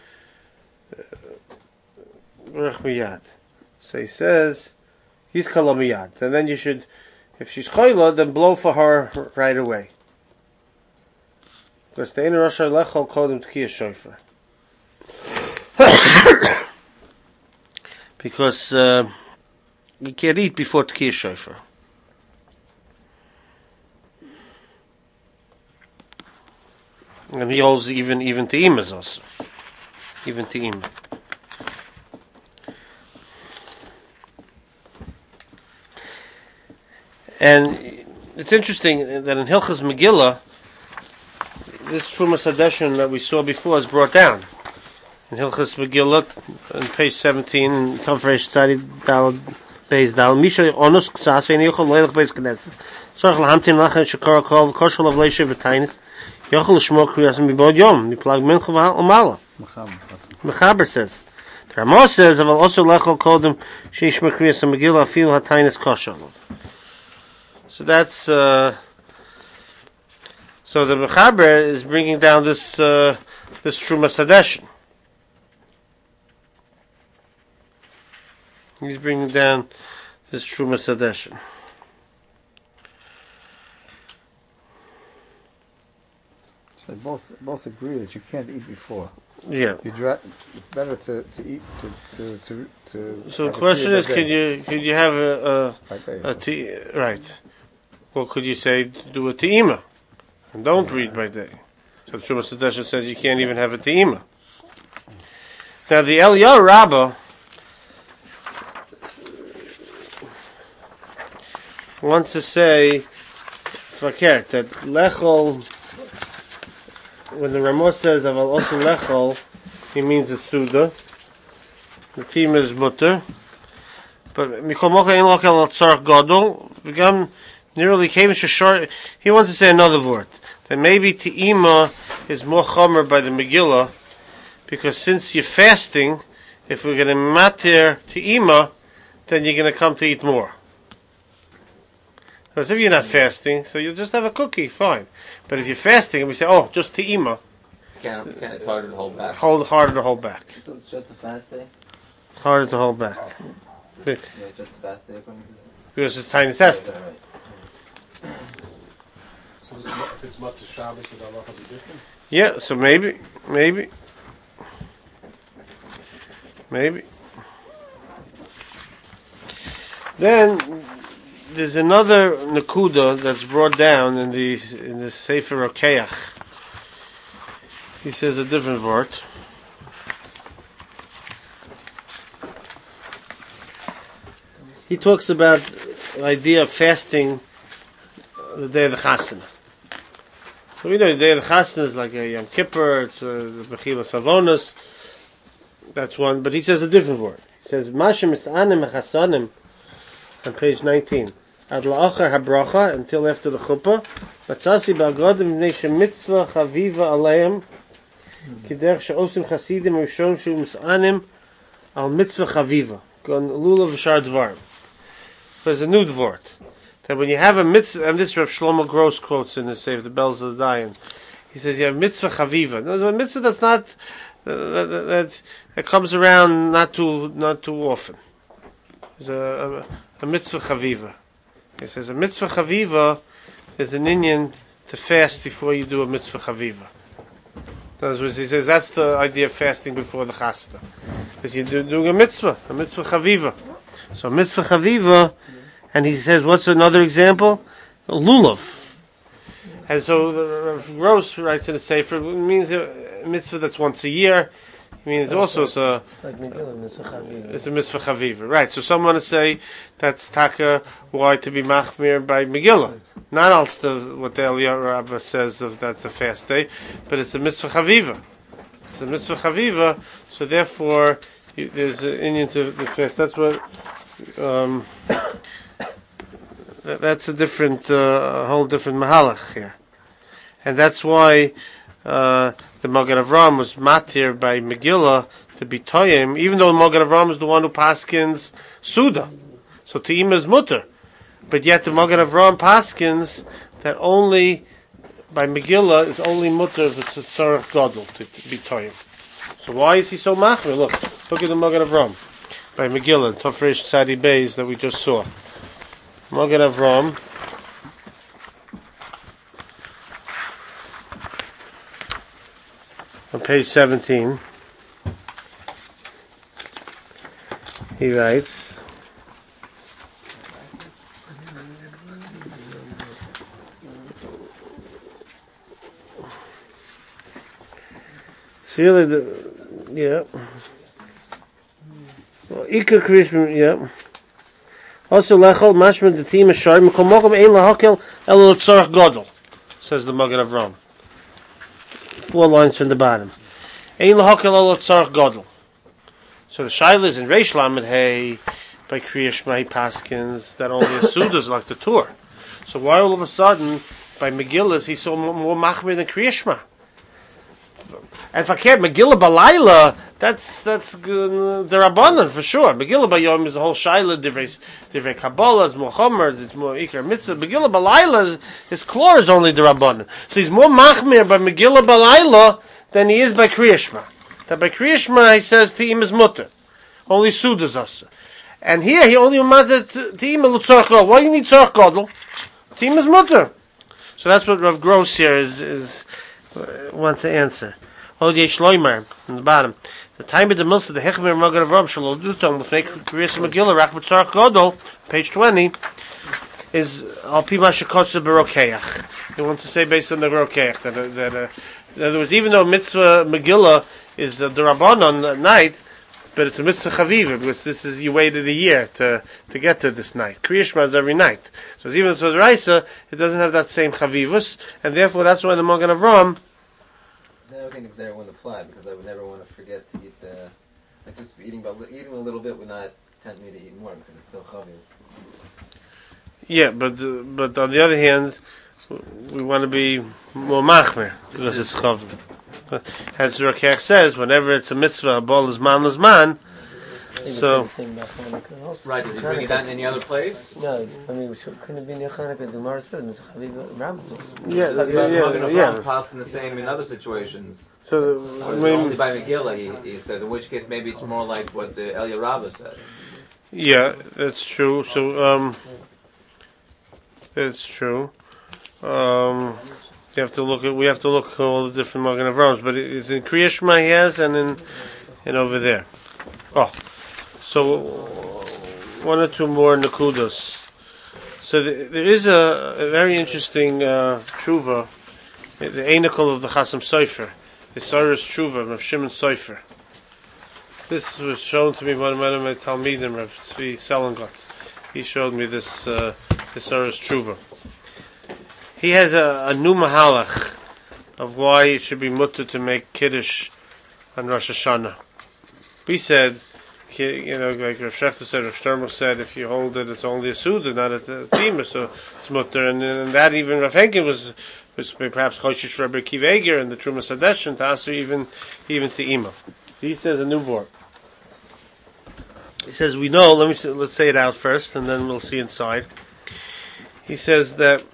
Rech Miyad. So he says he's Kala Miyad, and then you should, if she's Chayla, then blow for her right away. Because the Eina Rashi lechol kodem Tkiyah Shofar. Because uh, you can't eat before Tkiyah Shofar. And he holds even even Te'ima also. Even Te'ima. And it's interesting that in Hilchos Megillah, this Truma Sadeshin that we saw before is brought down. In Hilchos Megillah, on page seventeen, Tavresh Tzadi Dal Beis Dal, Misha Onus Ktsas Ve'ein Yochel Lo'elech Beis Knesset, Tzarech L'Hamtin Lachan Shekara Kol V'Koshel Av Leishev V'Tainis, Yochel L'Shmo Kriyasim B'Bod Yom, Miplag Mincha V'Amala. Mechaber says. The Ramah says, Aval also Lechol Kodem Sheishma Kriyasim Megillah Afil HaTainis Koshel. So that's uh, so the Mechaber is bringing down this uh, this Truma Sadeshin. He's bringing down this Truma Sadeshin. So both both agree that you can't eat before. Yeah. You dra- it's better to, to eat to to to. to so the question is, could you could you have a a, a tea, right? Or could you say do a te'ima and don't yeah. read by day? So the Truma Sadeshin says you can't even have a te'ima. Now the Eliyahu Rabbah wants to say fakert that lechol, when the Ramah says aval also lechol, he means a suda. The te'ima is mutter, but mikol mocha ein lokel al tzarech gadol v'gam. Nearly came short. He wants to say another word. That maybe Te'ima is more chomer by the Megillah, because since you're fasting, if we're going to matir Te'ima, then you're going to come to eat more. Whereas if you're not fasting, so you'll just have a cookie, fine. But if you're fasting, and we say, oh, just te'ima, Can't, can't, it's harder to hold back. hold harder to hold back. So it's just a fast day? Harder to hold back. Yeah, just a fast day according to that. Because it's tiny test. Right, right. So is it mu- if it's Matzah Shabbos, would Allah be different? Yeah, so maybe, maybe, maybe. Then there's another nakuda that's brought down in the in the Sefer Rokeach. He says a different word. He talks about the idea of fasting the day of the Chasana. So we know the day of the Chasana is like a Yom Kippur, it's a Mechila Savonis. That's one, but he says a different word. He says Mashem Misanim Chasanim on page nineteen. Ad la'achar habracha, until after the chuppah. Matzasi ba'agodim v'nei shemitzvah chaviva aleim k'derech she'osim chasidim rishon shu misanim al mitzvah chaviva. Gon lulav v'shar dvarim. There's a new dvort. That when you have a mitzvah, and this Rav Shlomo Gross quotes in the Save the Bells of the Dayan, he says you have mitzvah chaviva. There's a mitzvah that's not uh, that, that, that comes around not too not too often. There's a, a, a mitzvah chaviva. He says a mitzvah chaviva is an Indian to fast before you do a mitzvah chaviva. In other words, he says that's the idea of fasting before the chasna, because you're do, doing a mitzvah, a mitzvah chaviva. So a mitzvah chaviva. And he says, what's another example? Lulav. And so the Rav Gross writes in the Sefer, it means a mitzvah that's once a year. I mean, it's also it's a, Like Megillah, Mitzvah Chaviva. it's a mitzvah chaviva. Right, so some want to say that's taka, why to be machmir by Megillah. Not else the, what the Eliyahu Rabbah says of that's a fast day, but it's a mitzvah chaviva. It's a mitzvah chaviva, so therefore you, there's an Indian to the fast. That's what... Um, That's a different, uh, a whole different mahalach here, and that's why uh, the Magen Avraham was matir by Megillah to be toyim, even though the Magen Avraham is the one who paskins Suda, so Te'ima is mutter, but yet the Magen Avraham paskins that only by Megillah is only mutter if it's a tzarech gadol to, to be toyim. So why is he so machmir? Look, look at the Magen Avraham by Megillah, Tofresh Tzadi Beis that we just saw. Magen Avraham on page seventeen, he writes, it's really the, yeah, well, Ikar Krishma, yeah. Also, lechol mashman the theme is shar mekomokom ein lahakel elo tzarach gadol, says the Magen Avraham. Four lines from the bottom. Ein lahakel elo tzarach gadol. So the shaila is in Reish Lamed Hey by Kriya Shema Paskins that only a Sudas like the Torah. So why all of a sudden by Megillah is he so more machmir than Kriya Shema? And if I can't Megillah Balayla, that's that's uh, the Rabbanan for sure. Megillah Bayom is a whole shaila, divrei divrei Kabbalah, it's more Chomer, it's more Ikar Mitzvah. Megillah Balayla, his klor is only the Rabbanan. So he's more machmir by Megillah Balayla than he is by Kriya Shema. That by Kriya Shema he says Te'im is mutter, only Sudas asa. And here he only matter Te'im l'tzarech gadol. Why do you need tzarech gadol? Te'im is mutter. So that's what Rav Gross here is is uh, wants to answer. Odiyeh Shloimer on the bottom. The time of the milsa the Hechmer Magen Avraham Shalol Dutom L'fnei Kriyas Megillah Rak B'Tzarech Gadol, page twenty, is Al Pi Mashakotza B'Rokeach. He wants to say based on the Rokeach that uh, that uh, in other words, even though mitzvah Megillah is uh, the Rabbanon at night, but it's a mitzvah Chaviva because this is you waited a year to to get to this night. Kriya Shema is every night, so it's even so the Raisa it doesn't have that same Chavivus, and therefore that's why the Magen Avraham. I don't think Xer wouldn't apply because I would never want to forget to eat the, like just eating, but eating a little bit would not tempt me to eat more because it's so chaviv. Yeah, but uh, but on the other hand, we want to be more machmer because it's chaviv. As Rokeach says, whenever it's a mitzvah, a bol is man is man. So, Right, did he bring it down in any other place? No, I mean, should, couldn't it be near Hanukkah? The Gemara says, Mister Chaviv Ram. yeah, Yeah, yeah, yeah. passed in the same in other situations. So, I Or is it only mean, by Megillah, he, he says, in which case maybe it's more like what the Elia Rabbah said. yeah, that's true. So, um, that's true. Um, you have to look at. We have to look at all the different Magen Avrahams, but it's in Kriya Shema he has, and in and over there. Oh, so one or two more nakudos. So the, there is a, a very interesting uh, tshuva, the Einikel of the Chasam Sofer, the Saras Tshuva of Shimon Sofer. This was shown to me by one of my Talmidim, Rav Tzvi Selengot. He showed me this uh, the Saras Tshuva. He has a, a new mahalach of why it should be mutter to make kiddush on Rosh Hashanah. We said, you know, like Rav Shechter said, Rav Shtermer said, if you hold it, it's only a suda, not a tima, so it's mutter. And, and that even Rav Henkin was, was perhaps Choshish Rabbi Akiva Eiger and the Trumas Hadesh and to answer even even to Ima. He says a new word. He says we know. Let me say, let's say it out first, and then we'll see inside. He says that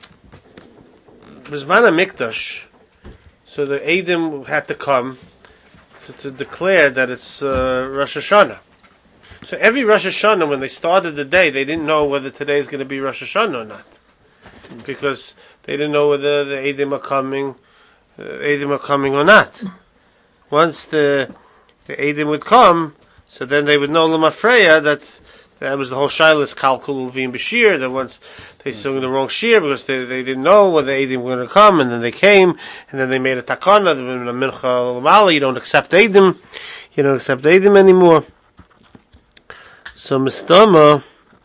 B'zman HaMikdash, so the Eidim had to come to, to declare that it's uh, Rosh Hashanah. So every Rosh Hashanah, when they started the day, they didn't know whether today is going to be Rosh Hashanah or not, because they didn't know whether the Eidim are coming, uh, Eidim are coming or not. Once the the Eidim would come, so then they would know L'mafreya that that was the whole Shilas Kalkul Levim Bashir, that once they sung the wrong Shir because they, they didn't know whether the Eidim were going to come, and then they came, and then they made a takana, the Mincha L'mala, you don't accept Eidim, you don't accept Eidim anymore. So Mistama,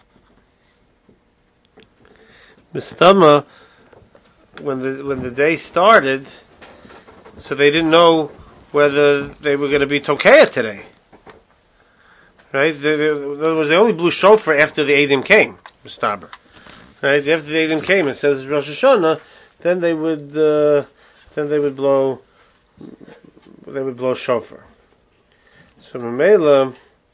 Mistama, when the when the day started, so they didn't know whether they were going to be Tokeya today. Right? They, they, in other words, they only blew shofar after the Eidim came, Mustaber. Right? After the Eidim came, it says Rosh Hashanah, then they would, uh, then they would blow, they would blow shofar. So Mamela,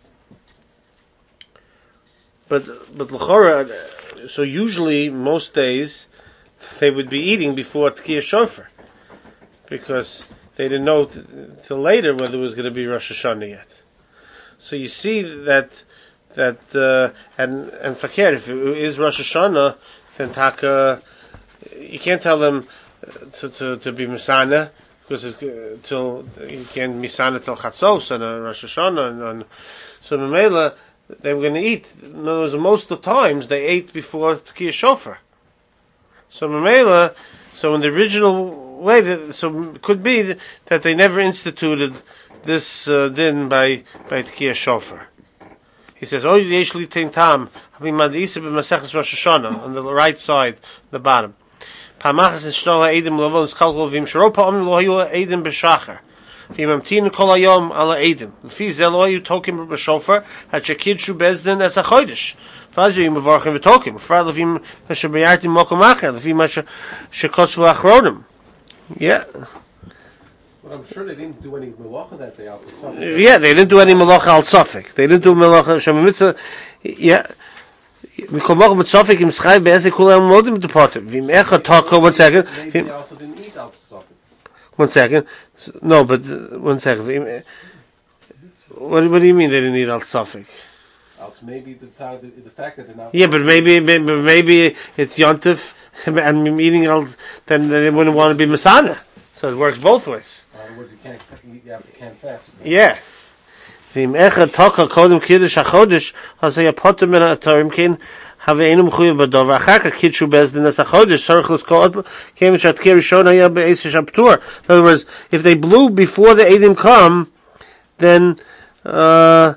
but but l'chora, so usually most days they would be eating before Tkiyah shofar, because they didn't know t- till later whether it was going to be Rosh Hashanah yet. So you see that that uh, and and fakir, if it is Rosh Hashanah, then taka, you can't tell them to to, to be misana, because it's uh, till you can't misana till Chatzos and uh, Rosh Hashanah, and, and so Mamela they were going to eat. In other words, most of the times they ate before Tkiyah Shofar. So Mamela, so in the original way, that, so it could be that they never instituted this uh, din by by Tkiyah Shofar. He says, "Oh, yeshli tein tam having madisa b'maseches Rosh Hashanah on the right side, the bottom. Pamachas and shno ha'edim lovon skalkol v'im sharo pa'om lo hayu edim b'shachar v'im amtin kol hayom ala edim v'fi ze lo hayu tokim b'shofar at shekidushu bezdin as a chodesh v'azu yim mevarchim v'tokim v'far levim masher b'yartim mokom acher levim masher shekosvu achronim." Yeah. But I'm sure they didn't do any melacha that day out the sun. Yeah, they didn't do any melacha al safek. They didn't do melacha shema mitzvah. Yeah. Mikol mach mit safek im schayv be'ezek kulam modim departed. Vim echa taka, one second. Maybe they also didn't eat out the safek. One second. No, but uh, one second. Vim, what, what do you mean they didn't eat al safek? Out maybe the, the, the fact that they're not. Yeah, but maybe maybe, maybe it's yontif and eating al, then they wouldn't want to be masana. So it works both ways. In other words, you can't eat, you have to can't fast. Yeah. Vim echa taka kodem kiddush hachodesh hasay apotem min ha'atorim ken haveinu mechuyev b'dov v'achar כך kidshu bezdin as hachodesh tzarich l'skol came in shatke rishon haya be'eser shaptur. In other words, if they blew before the Eidim come, then uh,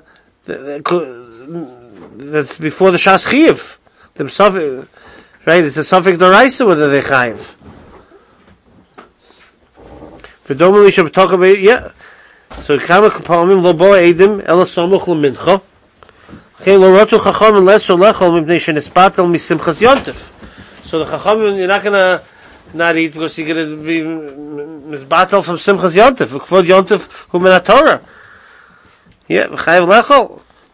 that's before the Shas Chiv. The Safek, right? It's a Safek Doraisa whether they Chayiv. Predominantly should talk about, yeah. So kama kapalmim lo bo edim ela samuch lemincha. Okay, lo rotzu chachamim leso lechol mipnei shenispatel misimchas yontif. So the chachamim, you're not gonna not eat because you're gonna be misbatel from simchas yontif. V'kvod yontif hu min haTorah. Yeah, v'chayev lechol.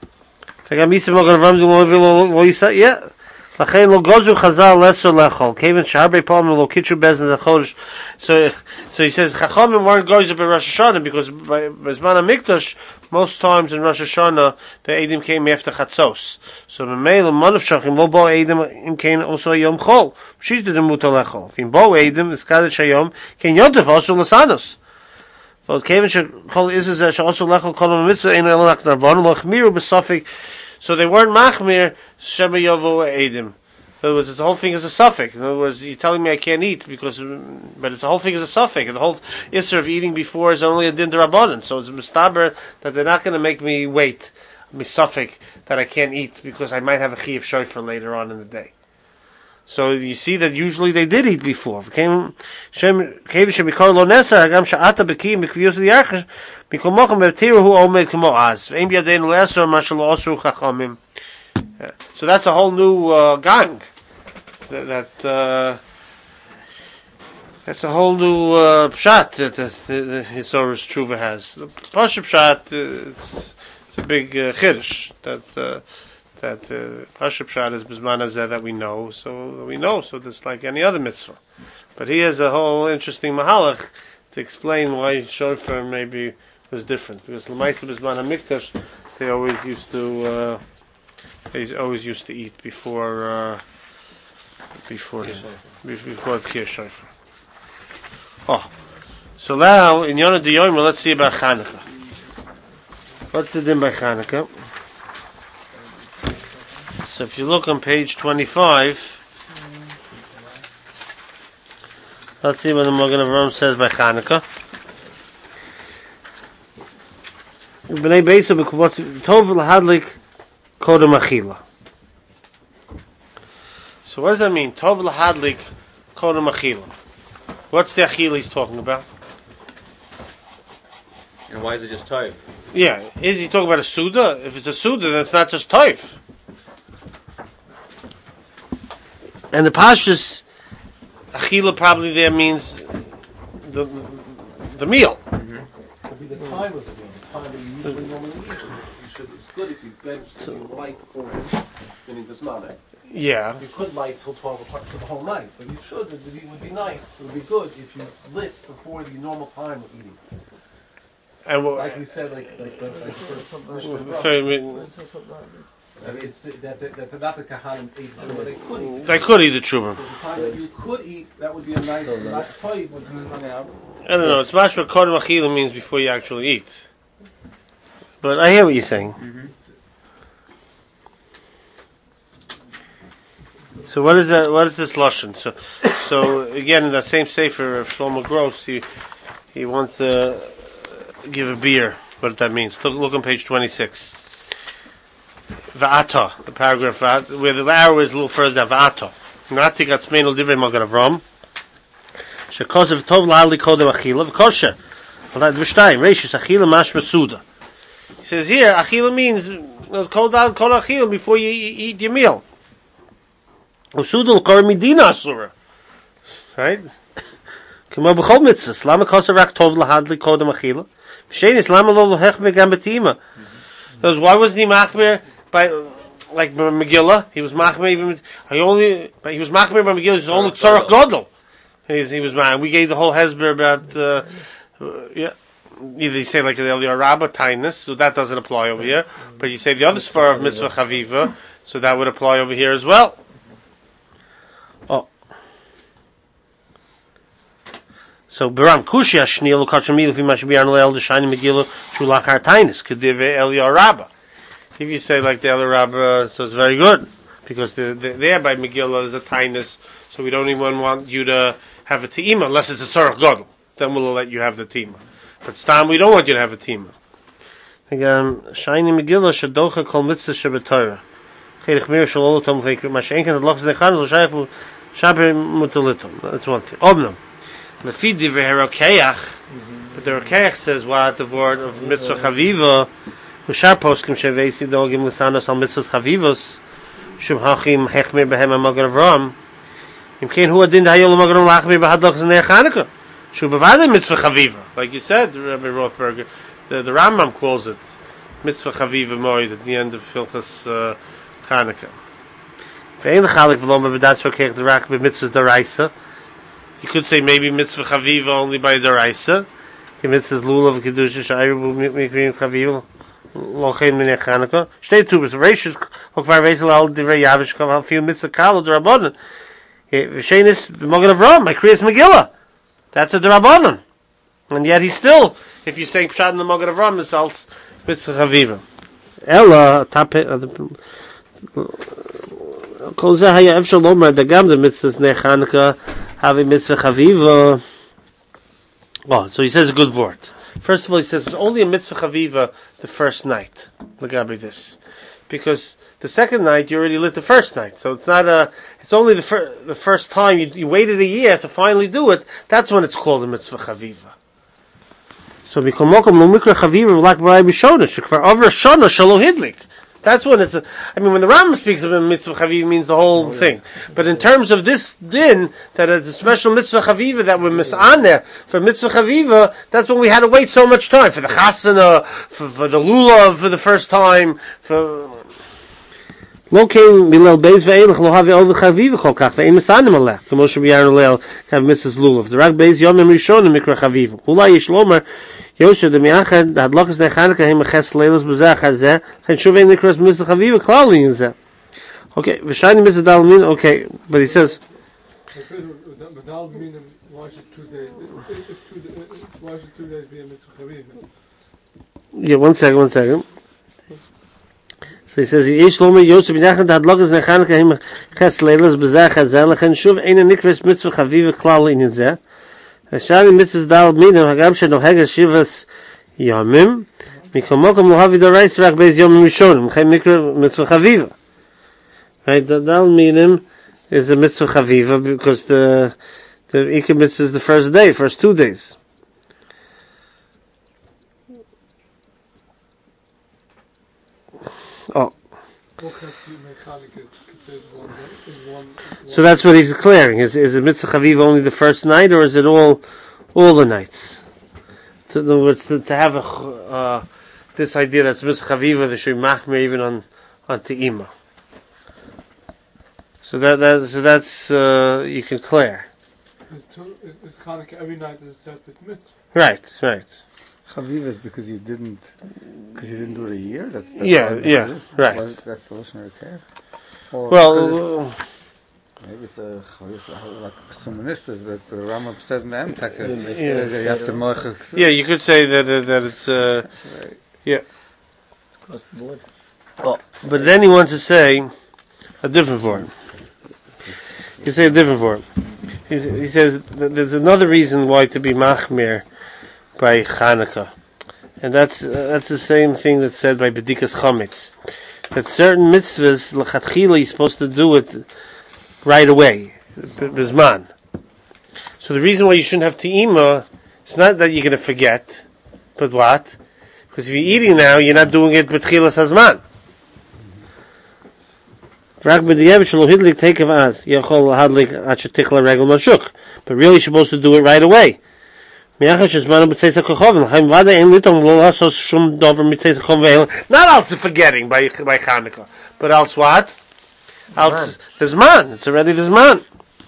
Yeah. לכן לא גוזו חז"ל לסר לאכול, כיוון שהרבה פעמים לא קיצרו בזמן החודש. So, so he says, Chachamim weren't gozer by Rosh Hashanah, because by Zman HaMikdash, most times in Rosh Hashanah, the Eidim came after Chatzos. So, Memele, Monav Shachim, lo bo Eidim, im kein also Yom Chol. She's the Muta lechol. Im bo Eidim, is Kadet Shayom, kein Yontef also Lasanos. So, kevin shechol is is also lechol kolom mitzvah, ein elach narvon, loch miru besofik. So they weren't machmir shema yovo eidim. In other words, the whole thing is a suffix. In other words, you're telling me I can't eat because, but it's the whole thing is a suffix, and the whole issur of eating before is only a din d'rabbanan. So it's mustaber that they're not going to make me wait, me suffix that I can't eat because I might have a chiyuv shofar later on in the day. So you see that usually they did eat before. So that's a whole new uh, gang. That, that uh, that's a whole new uh, pshat that the, the, the Hisorus Tshuva has. The Pasha pshat, uh, it's, it's a big uh, chiddush that. Uh, That uh, Pasha Pshat is Bizman Hazeh that we know, so we know, so just like any other mitzvah. But he has a whole interesting mahalach to explain why shofar maybe was different. Because L'maisa Bizman HaMikdash, they always used to, uh, they always used to eat before, uh, before, before Tkiyah shofar. Oh, so now in Yonah D'Yomer, let's see about Chanukah. What's the din by Chanukah? So if you look on page twenty-five, let's see what the Magen Avraham says by Chanukah. B'nai Beisa b'kuvotz tov l'hadlik kodem achila. So what does that mean? Tov l'hadlik kodem achila. What's the achila he's talking about? And why is it just toiv? Yeah, is he talking about a suda? If it's a suda, then it's not just toiv. And the pashtus achila probably there means the the meal. Mm-hmm. It'll be the time of the meal, the time that you usually normally eat. You should, it's good if you bench something light for meaning this morning. Yeah. You could light till twelve o'clock for the whole night, but you should. It would be, it would be nice. It would be good if you lit before the normal time of eating. And what, like we said, like like the like first, I mean, it's that that, that, that not the kahanim ate the truma. They could eat. They could eat the truma. The time that you could eat, that would be a nice. Not toy would be. I don't know. It's mashma kodem achila means before you actually eat. But I hear what you're saying. Mm-hmm. So what is that? What is this lashon? So, so again, in that same sefer of Shlomo Gross, he he wants to give a beer. What that means? Look, look on page twenty-six. Va'ata, the paragraph where the arrow is a little further down. Va'ata. Natik atzmeinu divrei Magen Avraham. Shekosev tov la'ali kodem achila v'kosher. V'shtayim reishis achila mashma suda. He says here, achila means kol dal kol achila before you eat your meal. Usuda l'kor midina asura. Right? K'mo b'chol mitzvahs. Lama kosev rak tov la'ali kodem achila. V'shenis lama lo lohech megam betima. Because why wasn't he machmir by like Megillah? He was machmir even. He only he was machmir by Megillah. He was only tzarach gadol. He's, he was man. We gave the whole hesber about uh, uh, yeah. Either you say like the Eliyahu Rabbah tainus, so that doesn't apply over here. But you say the other svar of mitzvah chaviva, so that would apply over here as well. Oh. So Baram Kushi Ashnil Kachamil if you must be on the shiny Megillah Shulachar Tainis Kedive Eliyahu Rabbah. If you say like the Eliyahu Rabbah, so it's very good because the, the, there by Megillah is a Tainis, so we don't even want you to have a teima unless it's a Tzarech Gadol. Then we'll let you have the teima. But Stam, we don't want you to have a teima. Again, shiny Megillah Shadocha Kol Mitzvah Shabbatorah. Chedich Mir Shalolotom Vekr Mashenken Adloch Zechan L'Shayach Shaber Mutolitom. That's one thing. Obnam. The feed the Rokeach, but the Rokeach says what the word of mitzvah chaviva, Ushar poskim shevesi dogim l'sanos al mitzvahs chavivos, shum hachim hechmir behem Magen Avraham. Im kein hu adin dayol Magen Avraham lachmir bahadloch znei Chanukah. Shum bevadei mitzvah chaviva, like you said, Rabbi Rothberger. The the Rambam calls it mitzvah chaviva moed at the end of Hilchas uh, Chanukah. Ve'en chalik v'lomer b'dat shokech d'rak b'mitzvah d'raisa. You could say maybe mitzvah chaviva only by d'raisa. Ki mitzvahs lulav kedusha shayru mikrim chaviva lochein minei Chanukah. Shtei tubas reishus hokvar reisel al divrei yavish kav hal fil mitzvah kala d'rabonin. V'sheinis b'mogen Avram by Kriyas Megillah. That's a d'rabonin. And yet he still, if you're saying Pshat in the Mogen Avram, it's als mitzvah chaviva. Ella tape kol zeh haya efshar lomar dagam the mitzvahs nei Chanukah have a mitzvah chaviva. Oh, so he says a good word. First of all, he says it's only a mitzvah chaviva the first night. Lagabi this, because the second night you already lit the first night, so it's not a. It's only the fir- the first time you, you waited a year to finally do it. That's when it's called a mitzvah chaviva. So mikomokom lo mikra chaviva v'lak b'ray b'shona shekvar over shona shalo hidlik. That's when it's a, I mean, when the Rambam speaks of a mitzvah chaviva, it means the whole oh, yeah. thing. But in terms of this din, that it's a special mitzvah chaviva that we're misaneh for mitzvah chaviva, that's when we had to wait so much time for the chasana, for, for the lulav for the first time, for. Lo kein milel beis ve'elach lo have over chaviva kol kach ve'im misanim alech. The Moshe b'yar leil have mitzvahs lulav. The rak beis yomim rishonim mikra chaviva. Ulai yish lomer. Yosha de miachad the hadlokas ne Chanukah him ches leilos b'zeh chazeh chen shuv ein nikras mitzvah chaviva klali in zeh. Okay, v'shayni mitzvah dal min. Okay, but he says. Dal min why should two days? Why should two days be a mitzvah chaviva? Yeah, one second, one second. So he says, Yish lomer Yosef b'nachad the hadlokas ne Chanukah him ches leilos b'zeh chazeh chen shuv ein nikras mitzvah chaviva klali in zeh. Shani mitzvahs dal minim hagam shenoheges shivas yomim mikomokom lo havi d'oraisa rak beis yomim rishonim chay mikra mitzvah chaviva. Right, the dal minim is a mitzvah chaviva because the the ikar mitzvah is the first day, first two days. Oh. So that's what he's declaring. Is is a mitzvah chaviva only the first night, or is it all all the nights? So in other words, to, to have a, uh, this idea that's mitzvah chaviva, they should machmir even on on te'ima. So that that so that's uh, you can clear. It's Chanukah every night is a separate mitzvah. Right, right. Chaviva is because you didn't, because you didn't do it a year. That's, that's yeah, yeah, right. That's the lashon repair. Well, maybe it's a chaviva like simonistic that the Rambam says in the end text. Yeah, you have to moich. Yeah, you could say that uh, that it's uh, yeah. Oh, but then he wants to say a different form. He say a different form. He's, he says that there's another reason why to be machmir by Chanukah, and that's uh, that's the same thing that's said by Bedikas Chametz. That certain mitzvahs l'chatchila you're supposed to do it right away, bizman. So the reason why you shouldn't have te'ima is not that you're going to forget, but what? Because if you're eating now, you're not doing it b'tchilas hazman. But really you're supposed to do it right away. Not also forgetting by by Chanukah, but else what? Else there's man. It's already there's man.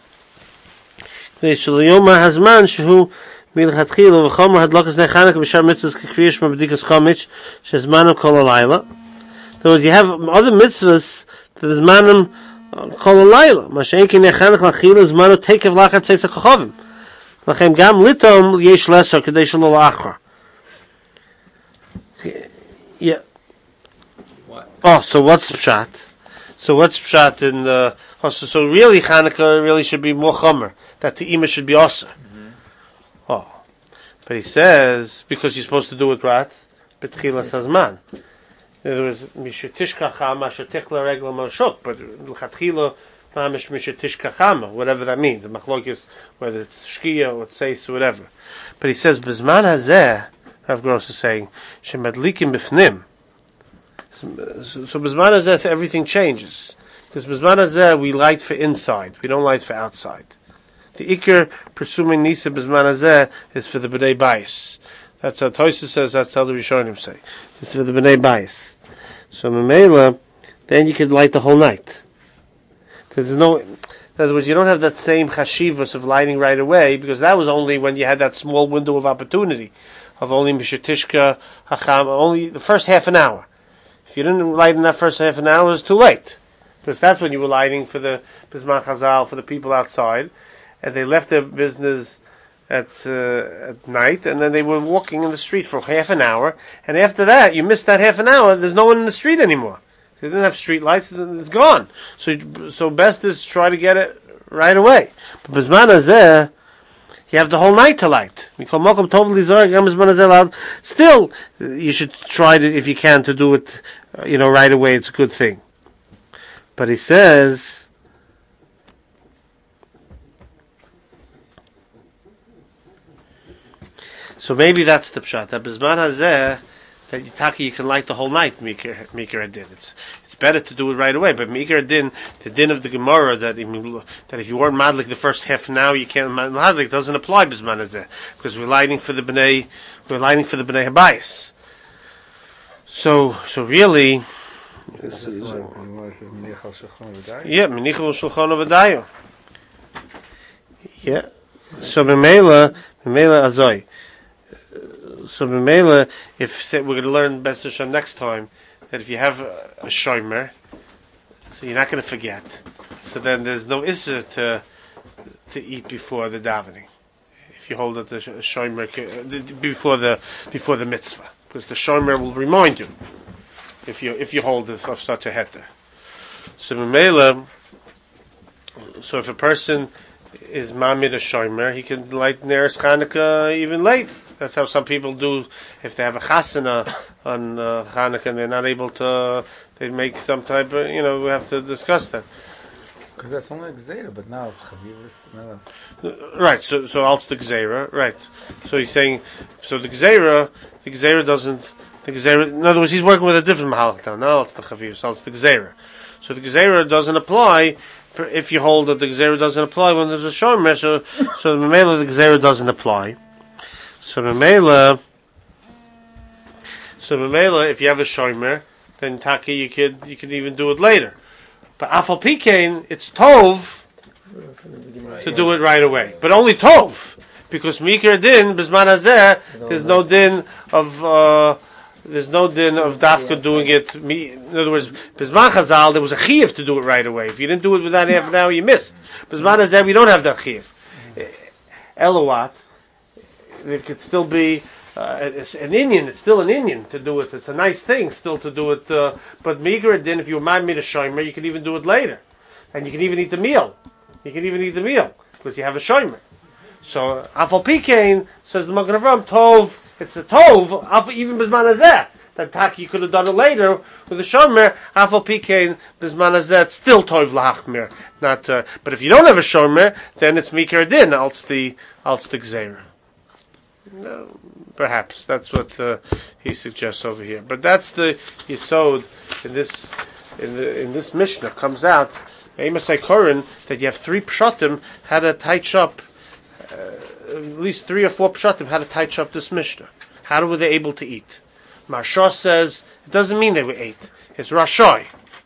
So you have other mitzvahs. There's manim kol alayla. Mashenki nechanech lachila is manu tekev lachat tzeitzah kochovim. Lachem gam litom yesh lesser kedei shelo lachar. Yeah. What? Oh, so what's pshat? So what's pshat in the? Oh, so, so really Chanukah really should be more chomer. That the ima should be also. Mm-hmm. Oh, but he says because you're supposed to do it right. Betchilas hazman. In other words, mishetishkachama shetikla regla mashuk, but l'chatchila mamish mishetishkachama, whatever that means. The machlokes, whether it's shkia or tzeis or whatever. But he says bezman hazeh, Rav Gross is saying shemadlikim b'fnim. So bezman hazeh everything changes because bezman hazeh we light for inside, we don't light for outside. The ikar presuming nisa bezman hazeh is for the b'dei bayis. That's how Toysa says. That's how the Rishonim say. It's for the Bnei Bayis. So Mamela, then you could light the whole night. There's no, in other words, you don't have that same chashivas of lighting right away, because that was only when you had that small window of opportunity of only Mishatishka Hacham, only the first half an hour. If you didn't light in that first half an hour, it was too late, because that's when you were lighting for the Bisman Chazal, for the people outside, and they left their business at uh, at night, and then they were walking in the street for half an hour, and after that, you missed that half an hour, there's no one in the street anymore. They didn't have street lights, it's gone. So so best is to try to get it right away. But Bisman Hazeh, you have the whole night to light. Still, you should try to, if you can, to do it, uh, you know, right away. It's a good thing. But he says, so maybe that's the pshat. That Bisman Hazeh, that Yitaki, you can light the whole night, Mikra Adin. It's it's better to do it right away. But Mikra Adin, the din of the Gemara, that that if you weren't madlik the first half an hour, you can't madlik, doesn't apply Bisman Hazeh, because we're lighting for the Bnei, we're lighting for the Bnei Habayis. So so really, this is, uh, yeah, Menichal Shulchan Avadayo. Yeah. So Memela, Memela Azoi. So Memela, if say, we're going to learn B'ez Hashem next time, that if you have a, a shomer, so you're not going to forget. So then there's no issue to to eat before the davening. If you hold it the shomer before the before the mitzvah, because the shomer will remind you if you if you hold it of such a heter. So Memela, so if a person is mamid a shomer, he can light Neres Chanukah even late. That's how some people do if they have a chasana on uh, Chanukah and they're not able to, they make some type of, you know, we have to discuss that. Because that's only Gzeira, but now it's Chavivus. No, uh, right, so so also the Gzeira, right. So he's saying, so the Gzeira, the Gzeira doesn't, the Gzeira, in other words, he's working with a different Mahalach now. Now it's the Chavivus, so it's the Gzeira. So the Gzeira doesn't apply if you hold that the Gzeira doesn't apply when there's a Shomer, so, so the Memela, the Gzeira doesn't apply. So Memela, so Memela, if you have a shomer, then Taki, you could you could even do it later. But Afal Pikein, it's Tov to do it right away. But only Tov, because Mikra Din, Bisman Hazeh, there's no din of uh, there's no din of Dafka doing it. In other words, Bisman Chazal, there was a chiyuv to do it right away. If you didn't do it within half an hour, you missed. Bisman Hazeh, we don't have that chiyuv. Elowat. It could still be uh, it's an Indian. It's still an Indian to do it. It's a nice thing still to do it. Uh, but Mikra Din, if you remind me to shomer, you can even do it later, and you can even eat the meal. You can even eat the meal because you have a shomer. So Afal Pikein says the Magen Avraham Tov. It's a Tov. Even Bisman Hazeh. That tak you could have done it later with the shomer. Afal Pikein Bisman Hazeh. It's still Tov lahachmir. Not. Uh, but if you don't have a shomer, then it's Mikra Din. Else the else the Gzeira. No, perhaps that's what uh, he suggests over here. But that's the yesod in this in the in this Mishnah comes out. Amos Korin that you have three pshatim how to touch up uh, at least three or four pshatim how to touch up this Mishnah. How were they able to eat? Marsha says it doesn't mean they were ate. It's Rashai,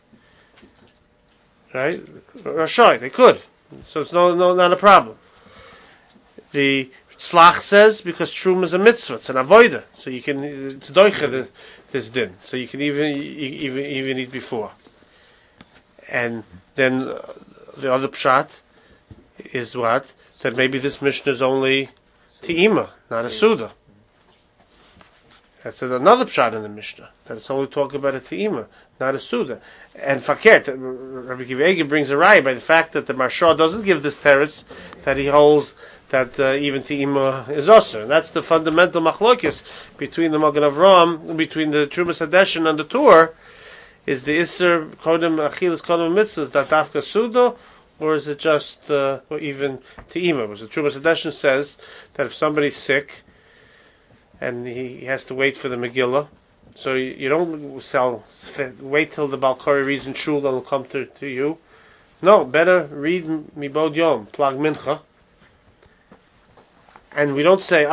right? Rashai they could, so it's no no not a problem. The Slach says because Trum is a mitzvah, it's an avoida, so you can it's doicha this din, so you can even even even eat before. And then uh, the other pshat is what that maybe this Mishnah is only te'ima, not a suda. That's another pshat in the Mishnah that it's only talking about a te'ima, not a suda. And fakert, Rabbi Akiva Eiger brings a raya by the fact that the Marsha doesn't give this teretz that he holds that uh, even Te'ima is also. And that's the fundamental machlokes between the Magen Avraham, between the Trumas Hadeshin and the Tur, is the Isser Kodem Achilas Kodem Mitzvahs that Dafka Sudo, or is it just, uh, or even Te'ima? Because the Trumas Hadeshin says that if somebody's sick and he has to wait for the Megillah, so you, you don't sell, wait till the Balkari reads in Shul and will come to, to you. No, better read Mibod Yom, Plag Mincha. And we don't say, ah,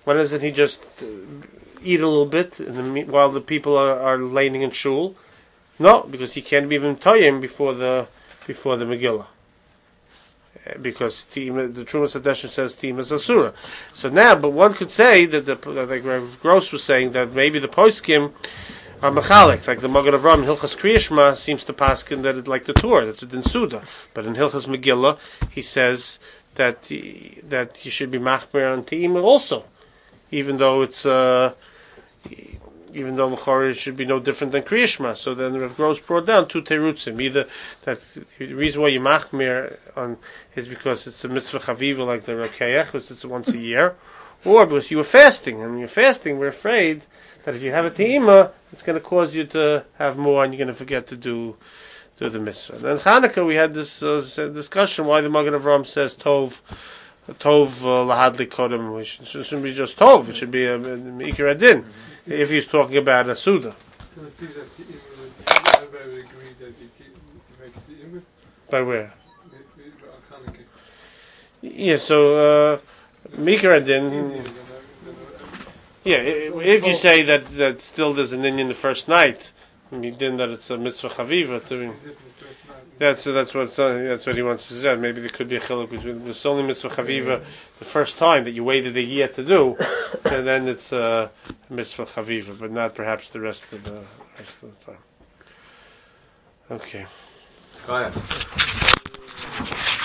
Why doesn't he just uh, eat a little bit in the, me- while the people are, are laying in shul? No, because he can't be even toyim before the before the Megillah. Uh, Because team, the Trumas Hadeshin says team is asura. So now, but one could say that the like Rav Gross was saying that maybe the poskim are mechalik, like the Magen Avram Hilchas Kriyishma seems to paskin that it's like the Torah, that's a din suda. But in Hilchas Megillah, he says that the, that you should be machmer on team also, even though it's uh, even though l'chorah should be no different than Kriyishma. So then Rav Gross brought down two terutzim. Either that the reason why you machmer on is because it's a mitzvah chaviva like the Rakeach, which it's once a year, or because you were fasting, and when you're fasting, we're afraid that if you have a te'ima, it's going to cause you to have more, and you're going to forget to do do the mitzvah. And then Hanukkah, we had this uh, discussion why the Magen Avram says tov, tov lahadli kodem. It shouldn't shouldn't be just tov; it should be a mikra adin. If he's talking about a suda. So it is that the imam, everybody agree that you keep- you make the imam, By where? with- with on Hanukkah. Yeah. So uh, mikra adin. Easier than, than, Yeah, i- if you say that that still there's an Indian the first night, I mean, then that it's a mitzvah chaviva to. different first night. That's that's what that's what he wants to say. Maybe there could be a chiluk between it's only mitzvah chaviva the first time that you waited a year to do, and then it's a mitzvah chaviva, but not perhaps the rest of the rest of the time. Okay. Go ahead.